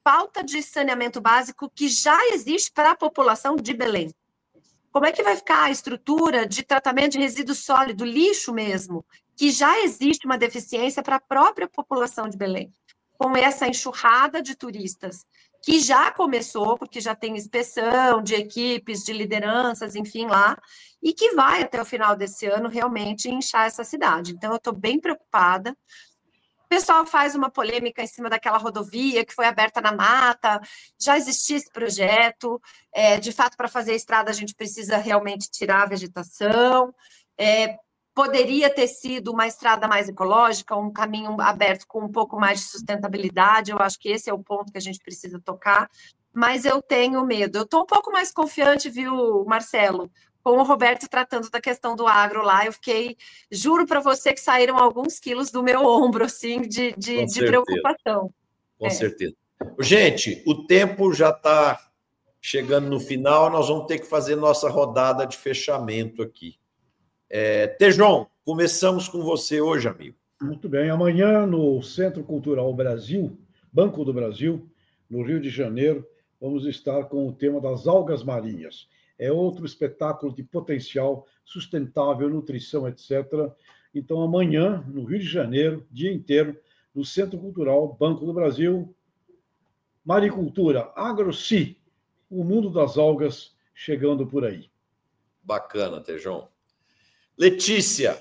falta de saneamento básico que já existe para a população de Belém. Como é que vai ficar a estrutura de tratamento de resíduo sólido, lixo mesmo, que já existe uma deficiência para a própria população de Belém? Com essa enxurrada de turistas, que já começou, porque já tem inspeção de equipes, de lideranças, enfim, lá, e que vai até o final desse ano realmente inchar essa cidade. Então, eu estou bem preocupada. O pessoal faz uma polêmica em cima daquela rodovia que foi aberta na mata, já existia esse projeto, é, de fato, para fazer a estrada a gente precisa realmente tirar a vegetação, é, poderia ter sido uma estrada mais ecológica, um caminho aberto com um pouco mais de sustentabilidade, eu acho que esse é o ponto que a gente precisa tocar, mas eu tenho medo. Eu estou um pouco mais confiante, viu, Marcelo, com o Roberto tratando da questão do agro lá, eu fiquei, juro para você que saíram alguns quilos do meu ombro, assim, de, de, de preocupação. Com é. certeza. Gente, o tempo já está chegando no final, nós vamos ter que fazer nossa rodada de fechamento aqui. É, Tejon, começamos com você hoje, amigo. Muito bem. Amanhã, no Centro Cultural Brasil, Banco do Brasil, no Rio de Janeiro, vamos estar com o tema das algas marinhas. É outro espetáculo de potencial sustentável, nutrição, etcétera. Então, amanhã, no Rio de Janeiro, dia inteiro, no Centro Cultural Banco do Brasil, maricultura, agroci, o mundo das algas chegando por aí. Bacana, Tejon. Letícia.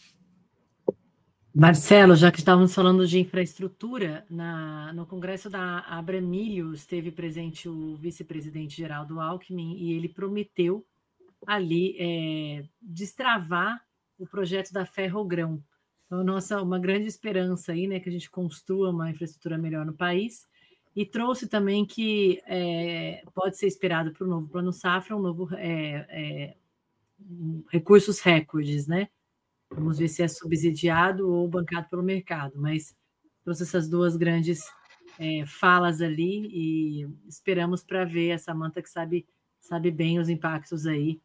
Marcelo, já que estávamos falando de infraestrutura, na, no congresso da Abramilho esteve presente o vice-presidente Geraldo Alckmin e ele prometeu ali é, destravar o projeto da Ferrogrão. Então, nossa, uma grande esperança aí, né, que a gente construa uma infraestrutura melhor no país, e trouxe também que é, pode ser esperado para o novo Plano Safra um novo é, é, recursos recordes, né? Vamos ver se é subsidiado ou bancado pelo mercado, mas trouxe essas duas grandes é, falas ali e esperamos para ver a Samanta que sabe, sabe bem os impactos aí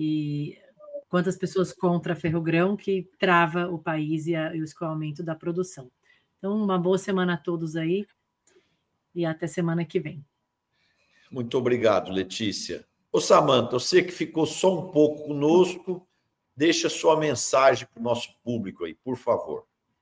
e quantas pessoas contra a Ferrogrão que trava o país e, a, e o escoamento da produção. Então, uma boa semana a todos aí e até semana que vem. Muito obrigado, Letícia. Ô, Samanta, você que ficou só um pouco conosco, deixa sua mensagem para o nosso público aí, por favor.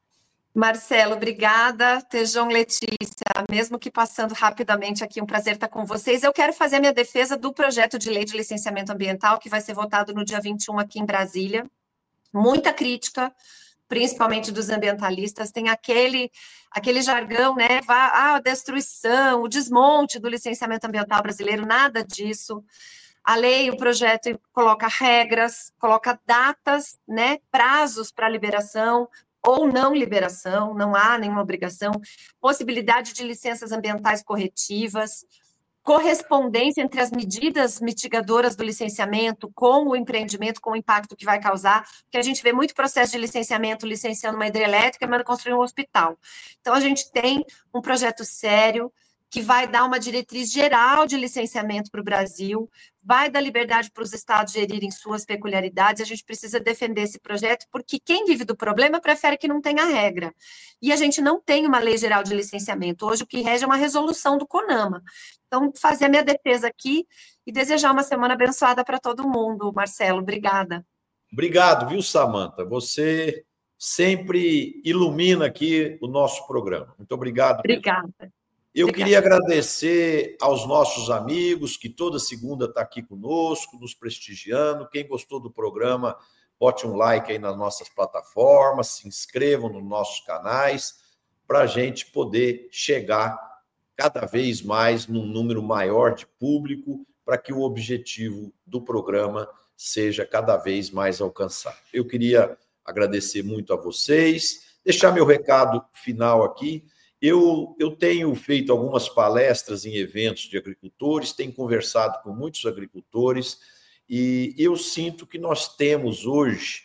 Marcelo, obrigada. Tejon, Letícia, mesmo que passando rapidamente aqui, um prazer estar com vocês. Eu quero fazer a minha defesa do projeto de lei de licenciamento ambiental, que vai ser votado no dia vinte e um aqui em Brasília. Muita crítica, principalmente dos ambientalistas. Tem aquele, aquele jargão, né? A destruição, o desmonte do licenciamento ambiental brasileiro, nada disso. A lei, o projeto coloca regras, coloca datas, né, prazos para liberação ou não liberação, não há nenhuma obrigação, possibilidade de licenças ambientais corretivas, correspondência entre as medidas mitigadoras do licenciamento com o empreendimento, com o impacto que vai causar, porque a gente vê muito processo de licenciamento licenciando uma hidrelétrica e manda construir um hospital. Então, a gente tem um projeto sério, que vai dar uma diretriz geral de licenciamento para o Brasil, vai dar liberdade para os estados gerirem suas peculiaridades, a gente precisa defender esse projeto, porque quem vive do problema prefere que não tenha regra. E a gente não tem uma lei geral de licenciamento. Hoje o que rege é uma resolução do CONAMA. Então, fazer a minha defesa aqui e desejar uma semana abençoada para todo mundo, Marcelo. Obrigada. Obrigado, viu, Samanta? Você sempre ilumina aqui o nosso programa. Muito obrigado. Obrigada. Mesmo. Eu queria agradecer aos nossos amigos que toda segunda está aqui conosco, nos prestigiando. Quem gostou do programa, bote um like aí nas nossas plataformas, se inscrevam nos nossos canais, para a gente poder chegar cada vez mais num número maior de público, para que o objetivo do programa seja cada vez mais alcançado. Eu queria agradecer muito a vocês, deixar meu recado final aqui. Eu, eu tenho feito algumas palestras em eventos de agricultores, tenho conversado com muitos agricultores e eu sinto que nós temos hoje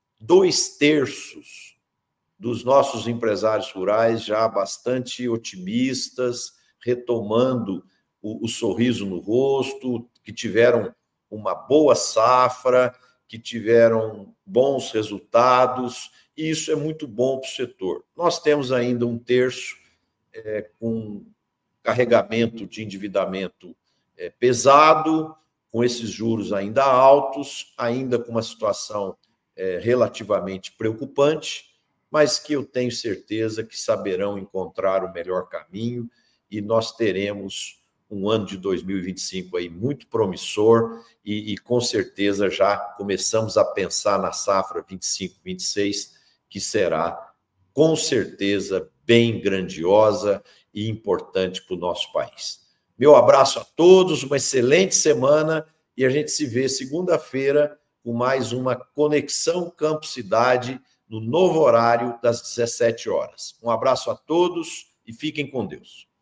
dois terços dos nossos empresários rurais já bastante otimistas, retomando o, o sorriso no rosto, que tiveram uma boa safra, que tiveram bons resultados, e isso é muito bom para o setor. Nós temos ainda um terço É, com carregamento de endividamento é, pesado, com esses juros ainda altos, ainda com uma situação é, relativamente preocupante, mas que eu tenho certeza que saberão encontrar o melhor caminho e nós teremos um ano de dois mil e vinte e cinco aí muito promissor e, e com certeza já começamos a pensar na safra vinte e cinco, vinte e seis, que será com certeza bem grandiosa e importante para o nosso país. Meu abraço a todos, uma excelente semana e a gente se vê segunda-feira com mais uma Conexão Campo Cidade no novo horário das dezessete horas. Um abraço a todos e fiquem com Deus.